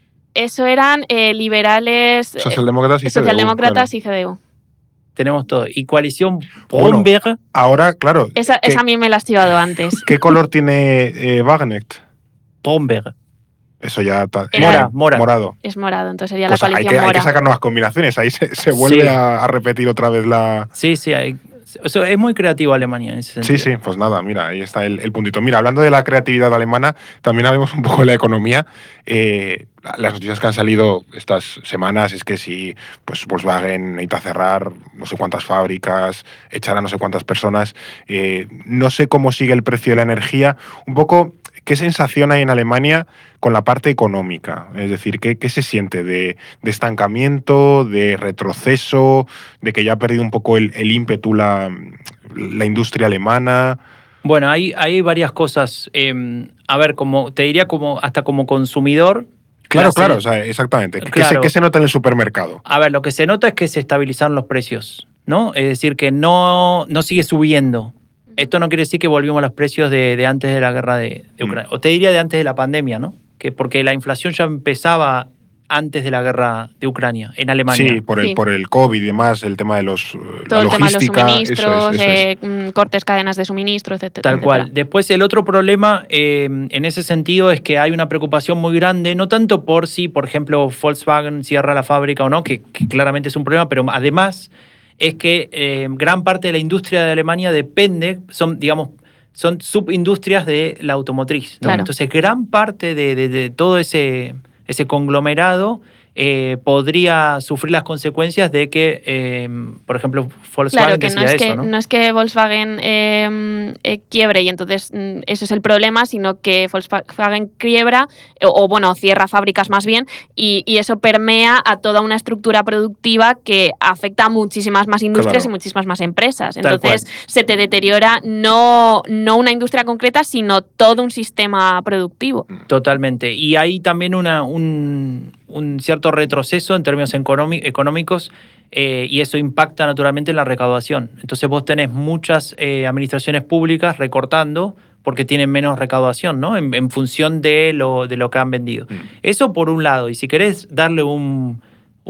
eso eran eh, liberales, eh, Socialdemócratas y socialdemócratas C D U, y C D U. tenemos todo. Y coalición Bueno. Bromberg, claro. Ahora, claro, Esa, ¿qué, esa a mí me la has chivado antes. ¿qué color tiene eh, Wagenknecht? Bromberg. Eso ya está. Era- Mora, mora. Morado. Es morado, entonces sería Pues la hay coalición que, hay mora. que sacar nuevas combinaciones. Ahí se, se vuelve Sí. a, a repetir otra vez la. Sí, sí, hay, eso es muy creativo Alemania en ese sentido. Sí, sí, pues nada, mira, ahí está el, el puntito. Mira, hablando de la creatividad alemana, también hablemos un poco de la economía. Eh, las noticias que han salido estas semanas es que si pues Volkswagen necesita cerrar no sé cuántas fábricas, echar a no sé cuántas personas, eh, no sé cómo sigue el precio de la energía. Un poco, ¿qué sensación hay en Alemania con la parte económica? Es decir, ¿qué, qué se siente de, de estancamiento, de retroceso, de que ya ha perdido un poco el, el ímpetu la, la industria alemana? Bueno, hay, hay varias cosas. eh, a ver, como te diría como hasta como consumidor. Claro, clase- claro, o sea, exactamente. ¿Qué, Claro. se, qué se nota en el supermercado? A ver, lo que se nota es que se estabilizaron los precios, ¿no? Es decir, que no, no sigue subiendo. Esto no quiere decir que volvimos a los precios de, de antes de la guerra de, de Mm. Ucrania. O te diría de antes de la pandemia, ¿no? Que porque la inflación ya empezaba antes de la guerra de Ucrania, en Alemania. Sí, por el, Sí. por el COVID y demás, el tema de los eh, Todo la el tema de los logística, eso es, suministros, eso es. eh, mm, cortes, cadenas de suministro, etcétera. Tal cual. etcétera. Después el otro problema eh, en ese sentido es que hay una preocupación muy grande, no tanto por si, por ejemplo, Volkswagen cierra la fábrica o no, que, que claramente es un problema, pero además es que eh, gran parte de la industria de Alemania depende, son, digamos, son subindustrias de la automotriz, ¿no? Claro. Entonces, gran parte de, de- de todo ese, ese conglomerado eh, podría sufrir las consecuencias de que, eh, por ejemplo, Volkswagen Claro, que no decida es que, eso, ¿no? no es que Volkswagen eh, eh, quiebre y entonces mm, eso es el problema, sino que Volkswagen quiebra o, o, bueno, cierra fábricas más bien y, y eso permea a toda una estructura productiva que afecta a muchísimas más industrias Claro. y muchísimas más empresas. Tal Entonces se te deteriora no, no una industria concreta, sino todo un sistema productivo. Totalmente. Y hay también una, un, un cierto retroceso en términos económi- económicos eh, y eso impacta naturalmente en la recaudación. Entonces vos tenés muchas eh, administraciones públicas recortando porque tienen menos recaudación, ¿no? En, en función de lo, de lo que han vendido. Mm. Eso por un lado. Y si querés darle un,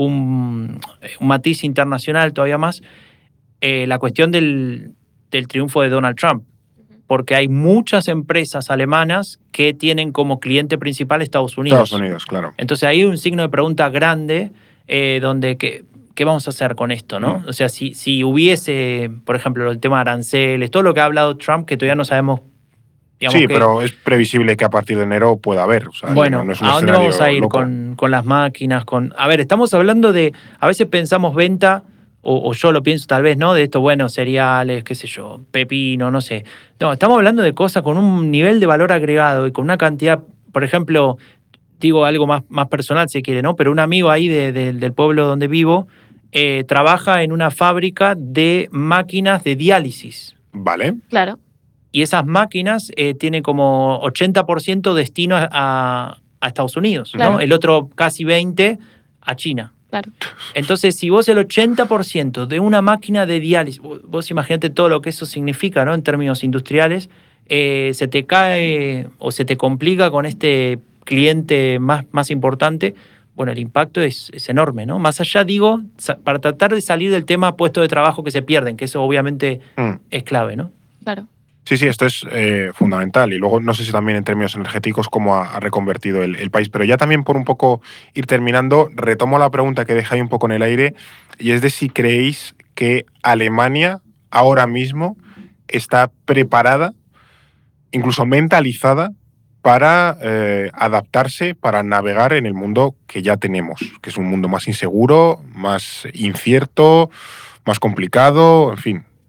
un, un matiz internacional todavía más, eh, la cuestión del, del triunfo de Donald Trump. Porque hay muchas empresas alemanas que tienen como cliente principal Estados Unidos. Estados Unidos, claro. Entonces hay un signo de pregunta grande eh, donde ¿qué, qué vamos a hacer con esto? ¿no? Mm. O sea, si, si hubiese, por ejemplo, el tema de aranceles, todo lo que ha hablado Trump, que todavía no sabemos. digamos Sí, que- pero es previsible que a partir de enero pueda haber. O sea, bueno, no, no es un ¿a dónde escenario vamos a ir loco. con, con las máquinas? Con... A ver, estamos hablando de, a veces pensamos venta, o, o yo lo pienso tal vez, ¿no? De esto, bueno, cereales, qué sé yo, pepino, no sé. No, estamos hablando de cosas con un nivel de valor agregado y con una cantidad, por ejemplo, digo algo más, más personal si quiere, ¿no? Pero un amigo ahí de- de- del pueblo donde vivo eh, trabaja en una fábrica de máquinas de diálisis. Vale. Claro. Y esas máquinas eh, tienen como ochenta por ciento destino a, a Estados Unidos, ¿no? Claro. El otro casi veinte por ciento a China. Claro. Entonces, si vos el ochenta por ciento de una máquina de diálisis, vos, vos imaginate todo lo que eso significa, ¿no? En términos industriales, eh, se te cae o se te complica con este cliente más, más importante, bueno, el impacto es, es enorme, ¿no? Más allá, digo, sa- para tratar de salir del tema puestos de trabajo que se pierden, que eso obviamente Mm. es clave, ¿no? Claro. Sí, sí, esto es eh, fundamental. Y luego no sé si también en términos energéticos cómo ha, ha reconvertido el, el país. Pero ya también por un poco ir terminando, retomo la pregunta que dejé ahí un poco en el aire y es de si creéis que Alemania ahora mismo está preparada, incluso mentalizada, para eh, adaptarse, para navegar en el mundo que ya tenemos, que es un mundo más inseguro, más incierto, más complicado, en fin.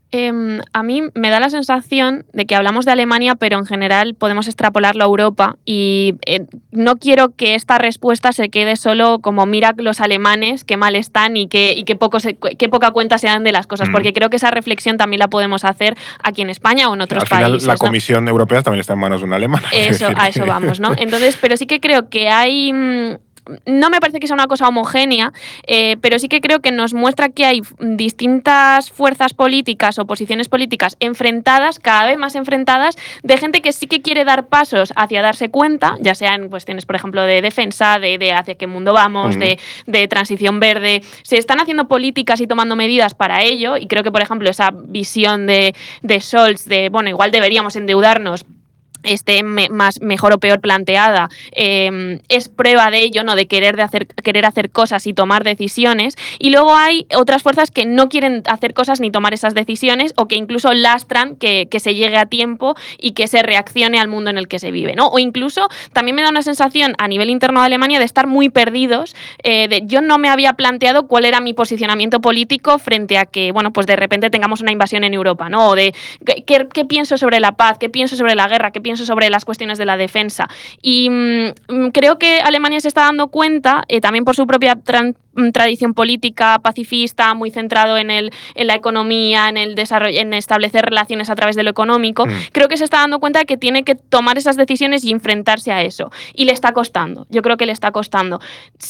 Eh, a mí me da la sensación de que hablamos de Alemania, pero en general podemos extrapolarlo a Europa y eh, no quiero que esta respuesta se quede solo como mira los alemanes, qué mal están y qué, y qué, poco se, qué poca cuenta se dan de las cosas, mm. porque creo que esa reflexión también la podemos hacer aquí en España o en otros Al final, países. La ¿no? Comisión Europea también está en manos de un alemán. Eso, a eso vamos, ¿no? Entonces, pero sí que creo que hay... Mmm, no me parece que sea una cosa homogénea, eh, pero sí que creo que nos muestra que hay distintas fuerzas políticas o posiciones políticas enfrentadas, cada vez más enfrentadas, de gente que sí que quiere dar pasos hacia darse cuenta, ya sea en cuestiones, por ejemplo, de defensa, de, de hacia qué mundo vamos, uh-huh. de, de transición verde. Se están haciendo políticas y tomando medidas para ello, y creo que, por ejemplo, esa visión de, de Scholz de, bueno, igual deberíamos endeudarnos, esté me, más mejor o peor planteada, eh, es prueba de ello, ¿no? De querer, de hacer, querer hacer cosas y tomar decisiones. Y luego hay otras fuerzas que no quieren hacer cosas ni tomar esas decisiones o que incluso lastran que, que se llegue a tiempo y que se reaccione al mundo en el que se vive, ¿no? O incluso también me da una sensación a nivel interno de Alemania de estar muy perdidos, eh, de yo no me había planteado cuál era mi posicionamiento político frente a que, bueno, pues de repente tengamos una invasión en Europa, ¿no? O de qué, qué pienso sobre la paz, qué pienso sobre la guerra, qué pienso sobre las cuestiones de la defensa. Y mmm, creo que Alemania se está dando cuenta, eh, también por su propia tra- tradición política pacifista, muy centrado en, el, en la economía, en el desarrollo, en establecer relaciones a través de lo económico, mm. creo que se está dando cuenta de que tiene que tomar esas decisiones y enfrentarse a eso. Y le está costando, yo creo que le está costando.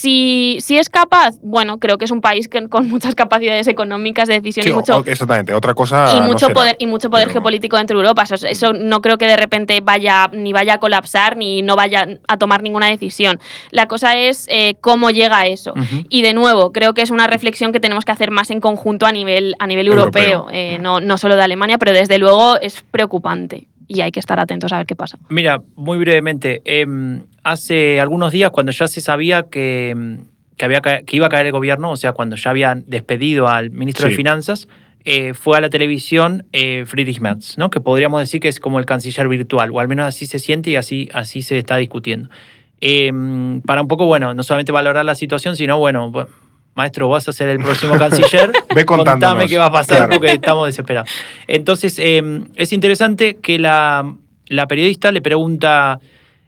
Si, si es capaz, bueno, creo que es un país que, con muchas capacidades económicas de decisión sí, y mucho... Exactamente, otra cosa y mucho no poder Y mucho poder pero... geopolítico dentro de Europa. Eso, eso no creo que de repente vaya ni vaya a colapsar ni no vaya a tomar ninguna decisión. La cosa es eh, cómo llega a eso. Uh-huh. Y de nuevo, creo que es una reflexión que tenemos que hacer más en conjunto a nivel, a nivel europeo, europeo. Eh, no, no solo de Alemania, pero desde luego es preocupante y hay que estar atentos a ver qué pasa. Mira, muy brevemente, eh, hace algunos días cuando ya se sabía que, que, había, que iba a caer el gobierno, o sea, cuando ya habían despedido al ministro sí. de Finanzas, Eh, fue a la televisión eh, Friedrich Merz, ¿no? Que podríamos decir que es como el canciller virtual, o al menos así se siente y así, así se está discutiendo. Eh, para un poco, bueno, no solamente valorar la situación, sino, bueno, maestro, vas a ser el próximo canciller, Ve contame qué va a pasar, claro. porque estamos desesperados. Entonces, eh, es interesante que la, la periodista le pregunta,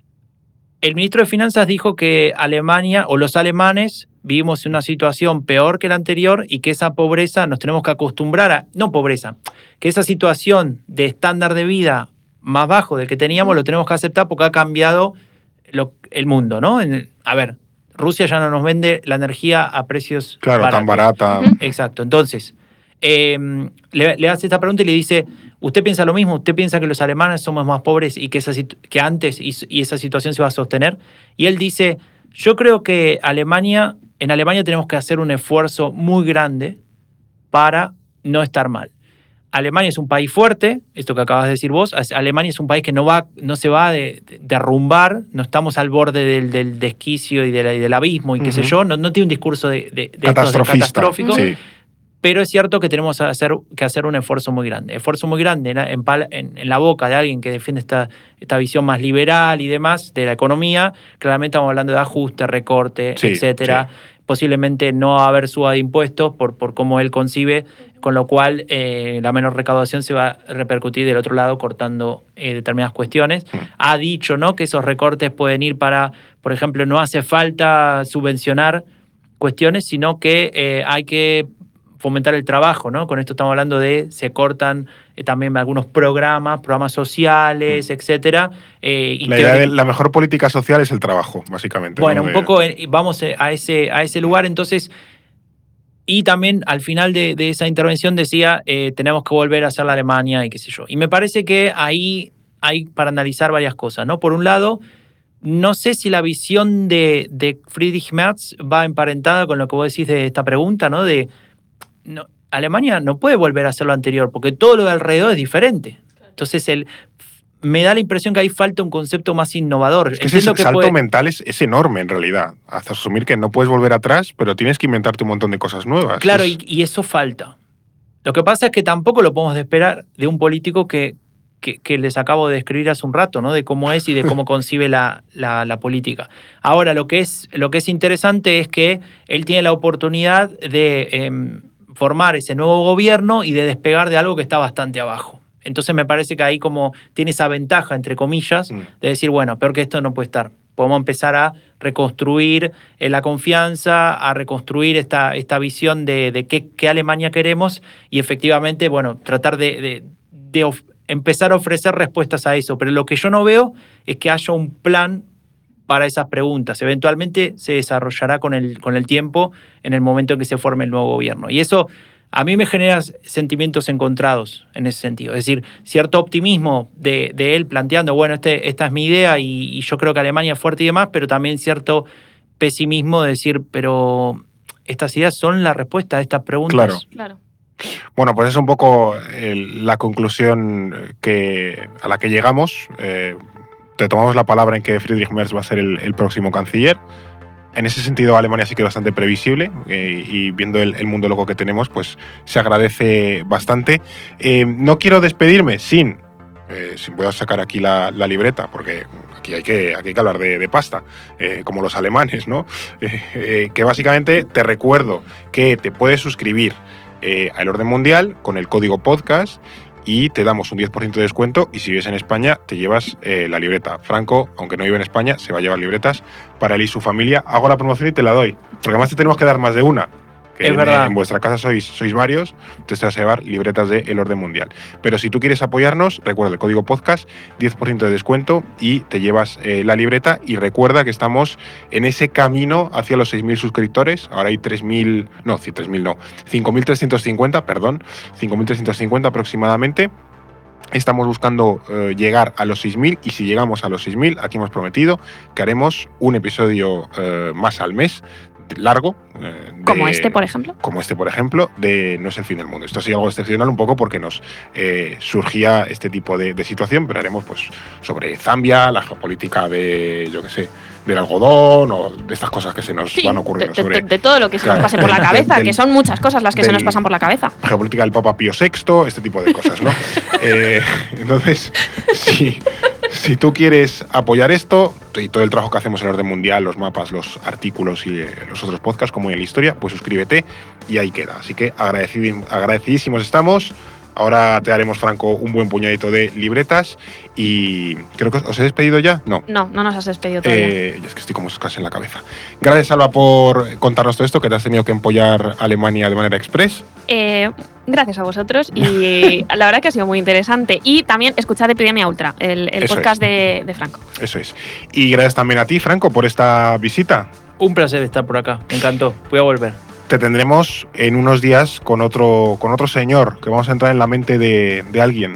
el ministro de Finanzas dijo que Alemania, o los alemanes, vivimos en una situación peor que la anterior y que esa pobreza nos tenemos que acostumbrar a... No pobreza, que esa situación de estándar de vida más bajo del que teníamos lo tenemos que aceptar porque ha cambiado lo, el mundo, ¿no? En, a ver, Rusia ya no nos vende la energía a precios Claro, baratos. tan barata. Exacto. Entonces, eh, le, le hace esta pregunta y le dice, ¿usted piensa lo mismo? ¿Usted piensa que los alemanes somos más pobres y que, esa, que antes y, y esa situación se va a sostener? Y él dice, yo creo que Alemania... En Alemania tenemos que hacer un esfuerzo muy grande para no estar mal. Alemania es un país fuerte, esto que acabas de decir vos. Alemania es un país que no, va, no se va a de, de derrumbar, no estamos al borde del, del desquicio y, de la, y del abismo y qué uh-huh. sé yo. No, no tiene un discurso de, de, de catastrófico. Sí. Pero es cierto que tenemos que hacer, que hacer un esfuerzo muy grande. Esfuerzo muy grande en, en, en la boca de alguien que defiende esta, esta visión más liberal y demás de la economía. Claramente estamos hablando de ajuste, recorte, sí, etcétera. Sí. Posiblemente no haber suba de impuestos por, por cómo él concibe, con lo cual eh, la menor recaudación se va a repercutir del otro lado cortando eh, determinadas cuestiones. Mm. Ha dicho, ¿no?, que esos recortes pueden ir para, por ejemplo, no hace falta subvencionar cuestiones, sino que eh, hay que fomentar el trabajo, ¿no? Con esto estamos hablando de, se cortan eh, también algunos programas, programas sociales, mm. etcétera. Eh, y la idea de la mejor política social es el trabajo, básicamente. Bueno, ¿no? un poco eh, vamos a ese, a ese lugar, entonces, y también al final de, de esa intervención decía, eh, tenemos que volver a ser la Alemania y qué sé yo. Y me parece que ahí hay para analizar varias cosas, ¿no? Por un lado, no sé si la visión de, de Friedrich Merz va emparentada con lo que vos decís de esta pregunta, ¿no? De No, Alemania no puede volver a hacer lo anterior porque todo lo de alrededor es diferente. Entonces, el, me da la impresión que ahí falta un concepto más innovador. Es que ese que salto puede... mental es, es enorme, en realidad. Hasta asumir que no puedes volver atrás, pero tienes que inventarte un montón de cosas nuevas. Claro, es... y, y eso falta. Lo que pasa es que tampoco lo podemos esperar de un político que, que, que les acabo de describir hace un rato, ¿no? De cómo es y de cómo concibe la, la, la política. Ahora, lo que, es, lo que es interesante es que él tiene la oportunidad de... Eh, formar ese nuevo gobierno y de despegar de algo que está bastante abajo. Entonces me parece que ahí como tiene esa ventaja, entre comillas, mm. de decir, bueno, peor que esto no puede estar. Podemos empezar a reconstruir eh, la confianza, a reconstruir esta, esta visión de, de qué, qué Alemania queremos y efectivamente, bueno, tratar de, de, de of- empezar a ofrecer respuestas a eso. Pero lo que yo no veo es que haya un plan para esas preguntas. Eventualmente se desarrollará con el, con el tiempo en el momento en que se forme el nuevo gobierno. Y eso a mí me genera sentimientos encontrados en ese sentido. Es decir, cierto optimismo de, de él planteando, bueno, este, esta es mi idea y, y yo creo que Alemania es fuerte y demás, pero también cierto pesimismo de decir, pero estas ideas son la respuesta a estas preguntas. Claro. Claro. Bueno, pues es un poco el, la conclusión que, a la que llegamos. Eh, te tomamos la palabra en que Friedrich Merz va a ser el, el próximo canciller. En ese sentido, Alemania sí que es bastante previsible eh, y viendo el, el mundo loco que tenemos, pues se agradece bastante. Eh, no quiero despedirme sin, eh, sin voy a sacar aquí la, la libreta, porque aquí hay que, aquí hay que hablar de, de pasta, eh, como los alemanes, ¿no? Eh, eh, que básicamente te recuerdo que te puedes suscribir eh, a El Orden Mundial con el código podcast y te damos un diez por ciento de descuento y si vives en España te llevas eh, la libreta. Franco, aunque no vive en España, se va a llevar libretas para él y su familia. Hago la promoción y te la doy, porque además te tenemos que dar más de una. Que es en, verdad. En vuestra casa sois, sois varios, entonces te vas a llevar libretas de El Orden Mundial. Pero si tú quieres apoyarnos, recuerda el código podcast, diez por ciento de descuento y te llevas eh, la libreta. Y recuerda que estamos en ese camino hacia los seis mil suscriptores. Ahora hay tres mil, no, tres mil no, cinco mil trescientos cincuenta, perdón, cinco mil trescientos cincuenta aproximadamente. Estamos buscando eh, llegar a los seis mil y si llegamos a los seis mil, aquí hemos prometido que haremos un episodio eh, más al mes, largo. Eh, de, como este, por ejemplo. Como este, por ejemplo, de No es el fin del mundo. Esto ha sido algo excepcional un poco porque nos eh, surgía este tipo de, de situación, pero haremos pues sobre Zambia, la geopolítica de, yo qué sé, del algodón o de estas cosas que se nos sí, van ocurriendo. De, sobre, de, de todo lo que se claro, nos pase por la cabeza, del, que son muchas cosas las que del, se nos pasan por la cabeza. Geopolítica del Papa Pío sexto, este tipo de cosas, ¿no? eh, entonces, si, si tú quieres apoyar esto y todo el trabajo que hacemos en el Orden Mundial, los mapas, los artículos y eh, los otros podcasts como en la historia, pues suscríbete y ahí queda. Así que agradecid, agradecidísimos estamos. Ahora te haremos, Franco, un buen puñadito de libretas y creo que os he despedido ya. No, no, no nos has despedido todavía. Eh, es que estoy como casi en la cabeza. Gracias, Alba, por contarnos todo esto, que te has tenido que empollar a Alemania de manera express. Eh, gracias a vosotros y la verdad que ha sido muy interesante. Y también escuchad Epidemia Ultra, el, el podcast es. de, de Franco. Eso es. Y gracias también a ti, Franco, por esta visita. Un placer estar por acá, me encantó, voy a volver. Te tendremos en unos días con otro, con otro señor, que vamos a entrar en la mente de, de alguien.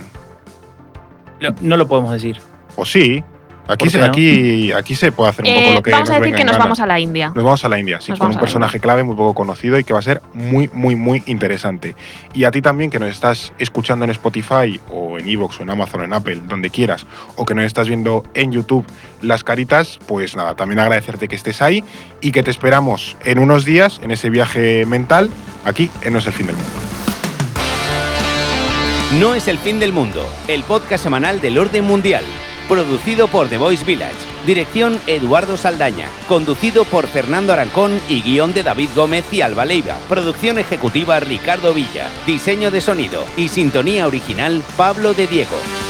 No, no lo podemos decir. O sí. Aquí se, no? aquí, aquí se puede hacer un eh, poco lo que vamos nos a decir venga que en nos gana. vamos a la India. Nos vamos a la India, sí, nos con un personaje clave muy poco conocido y que va a ser muy, muy, muy interesante. Y a ti también, que nos estás escuchando en Spotify o en iVoox o en Amazon o en Apple, donde quieras, o que nos estás viendo en YouTube las caritas, pues nada, también agradecerte que estés ahí y que te esperamos en unos días en ese viaje mental aquí en No es el fin del mundo. No es el fin del mundo, el podcast semanal del Orden Mundial. Producido por The Voice Village. Dirección Eduardo Saldaña. Conducido por Fernando Arancón y guión de David Gómez y Alba Leiva. Producción ejecutiva Ricardo Villa. Diseño de sonido y sintonía original Pablo de Diego.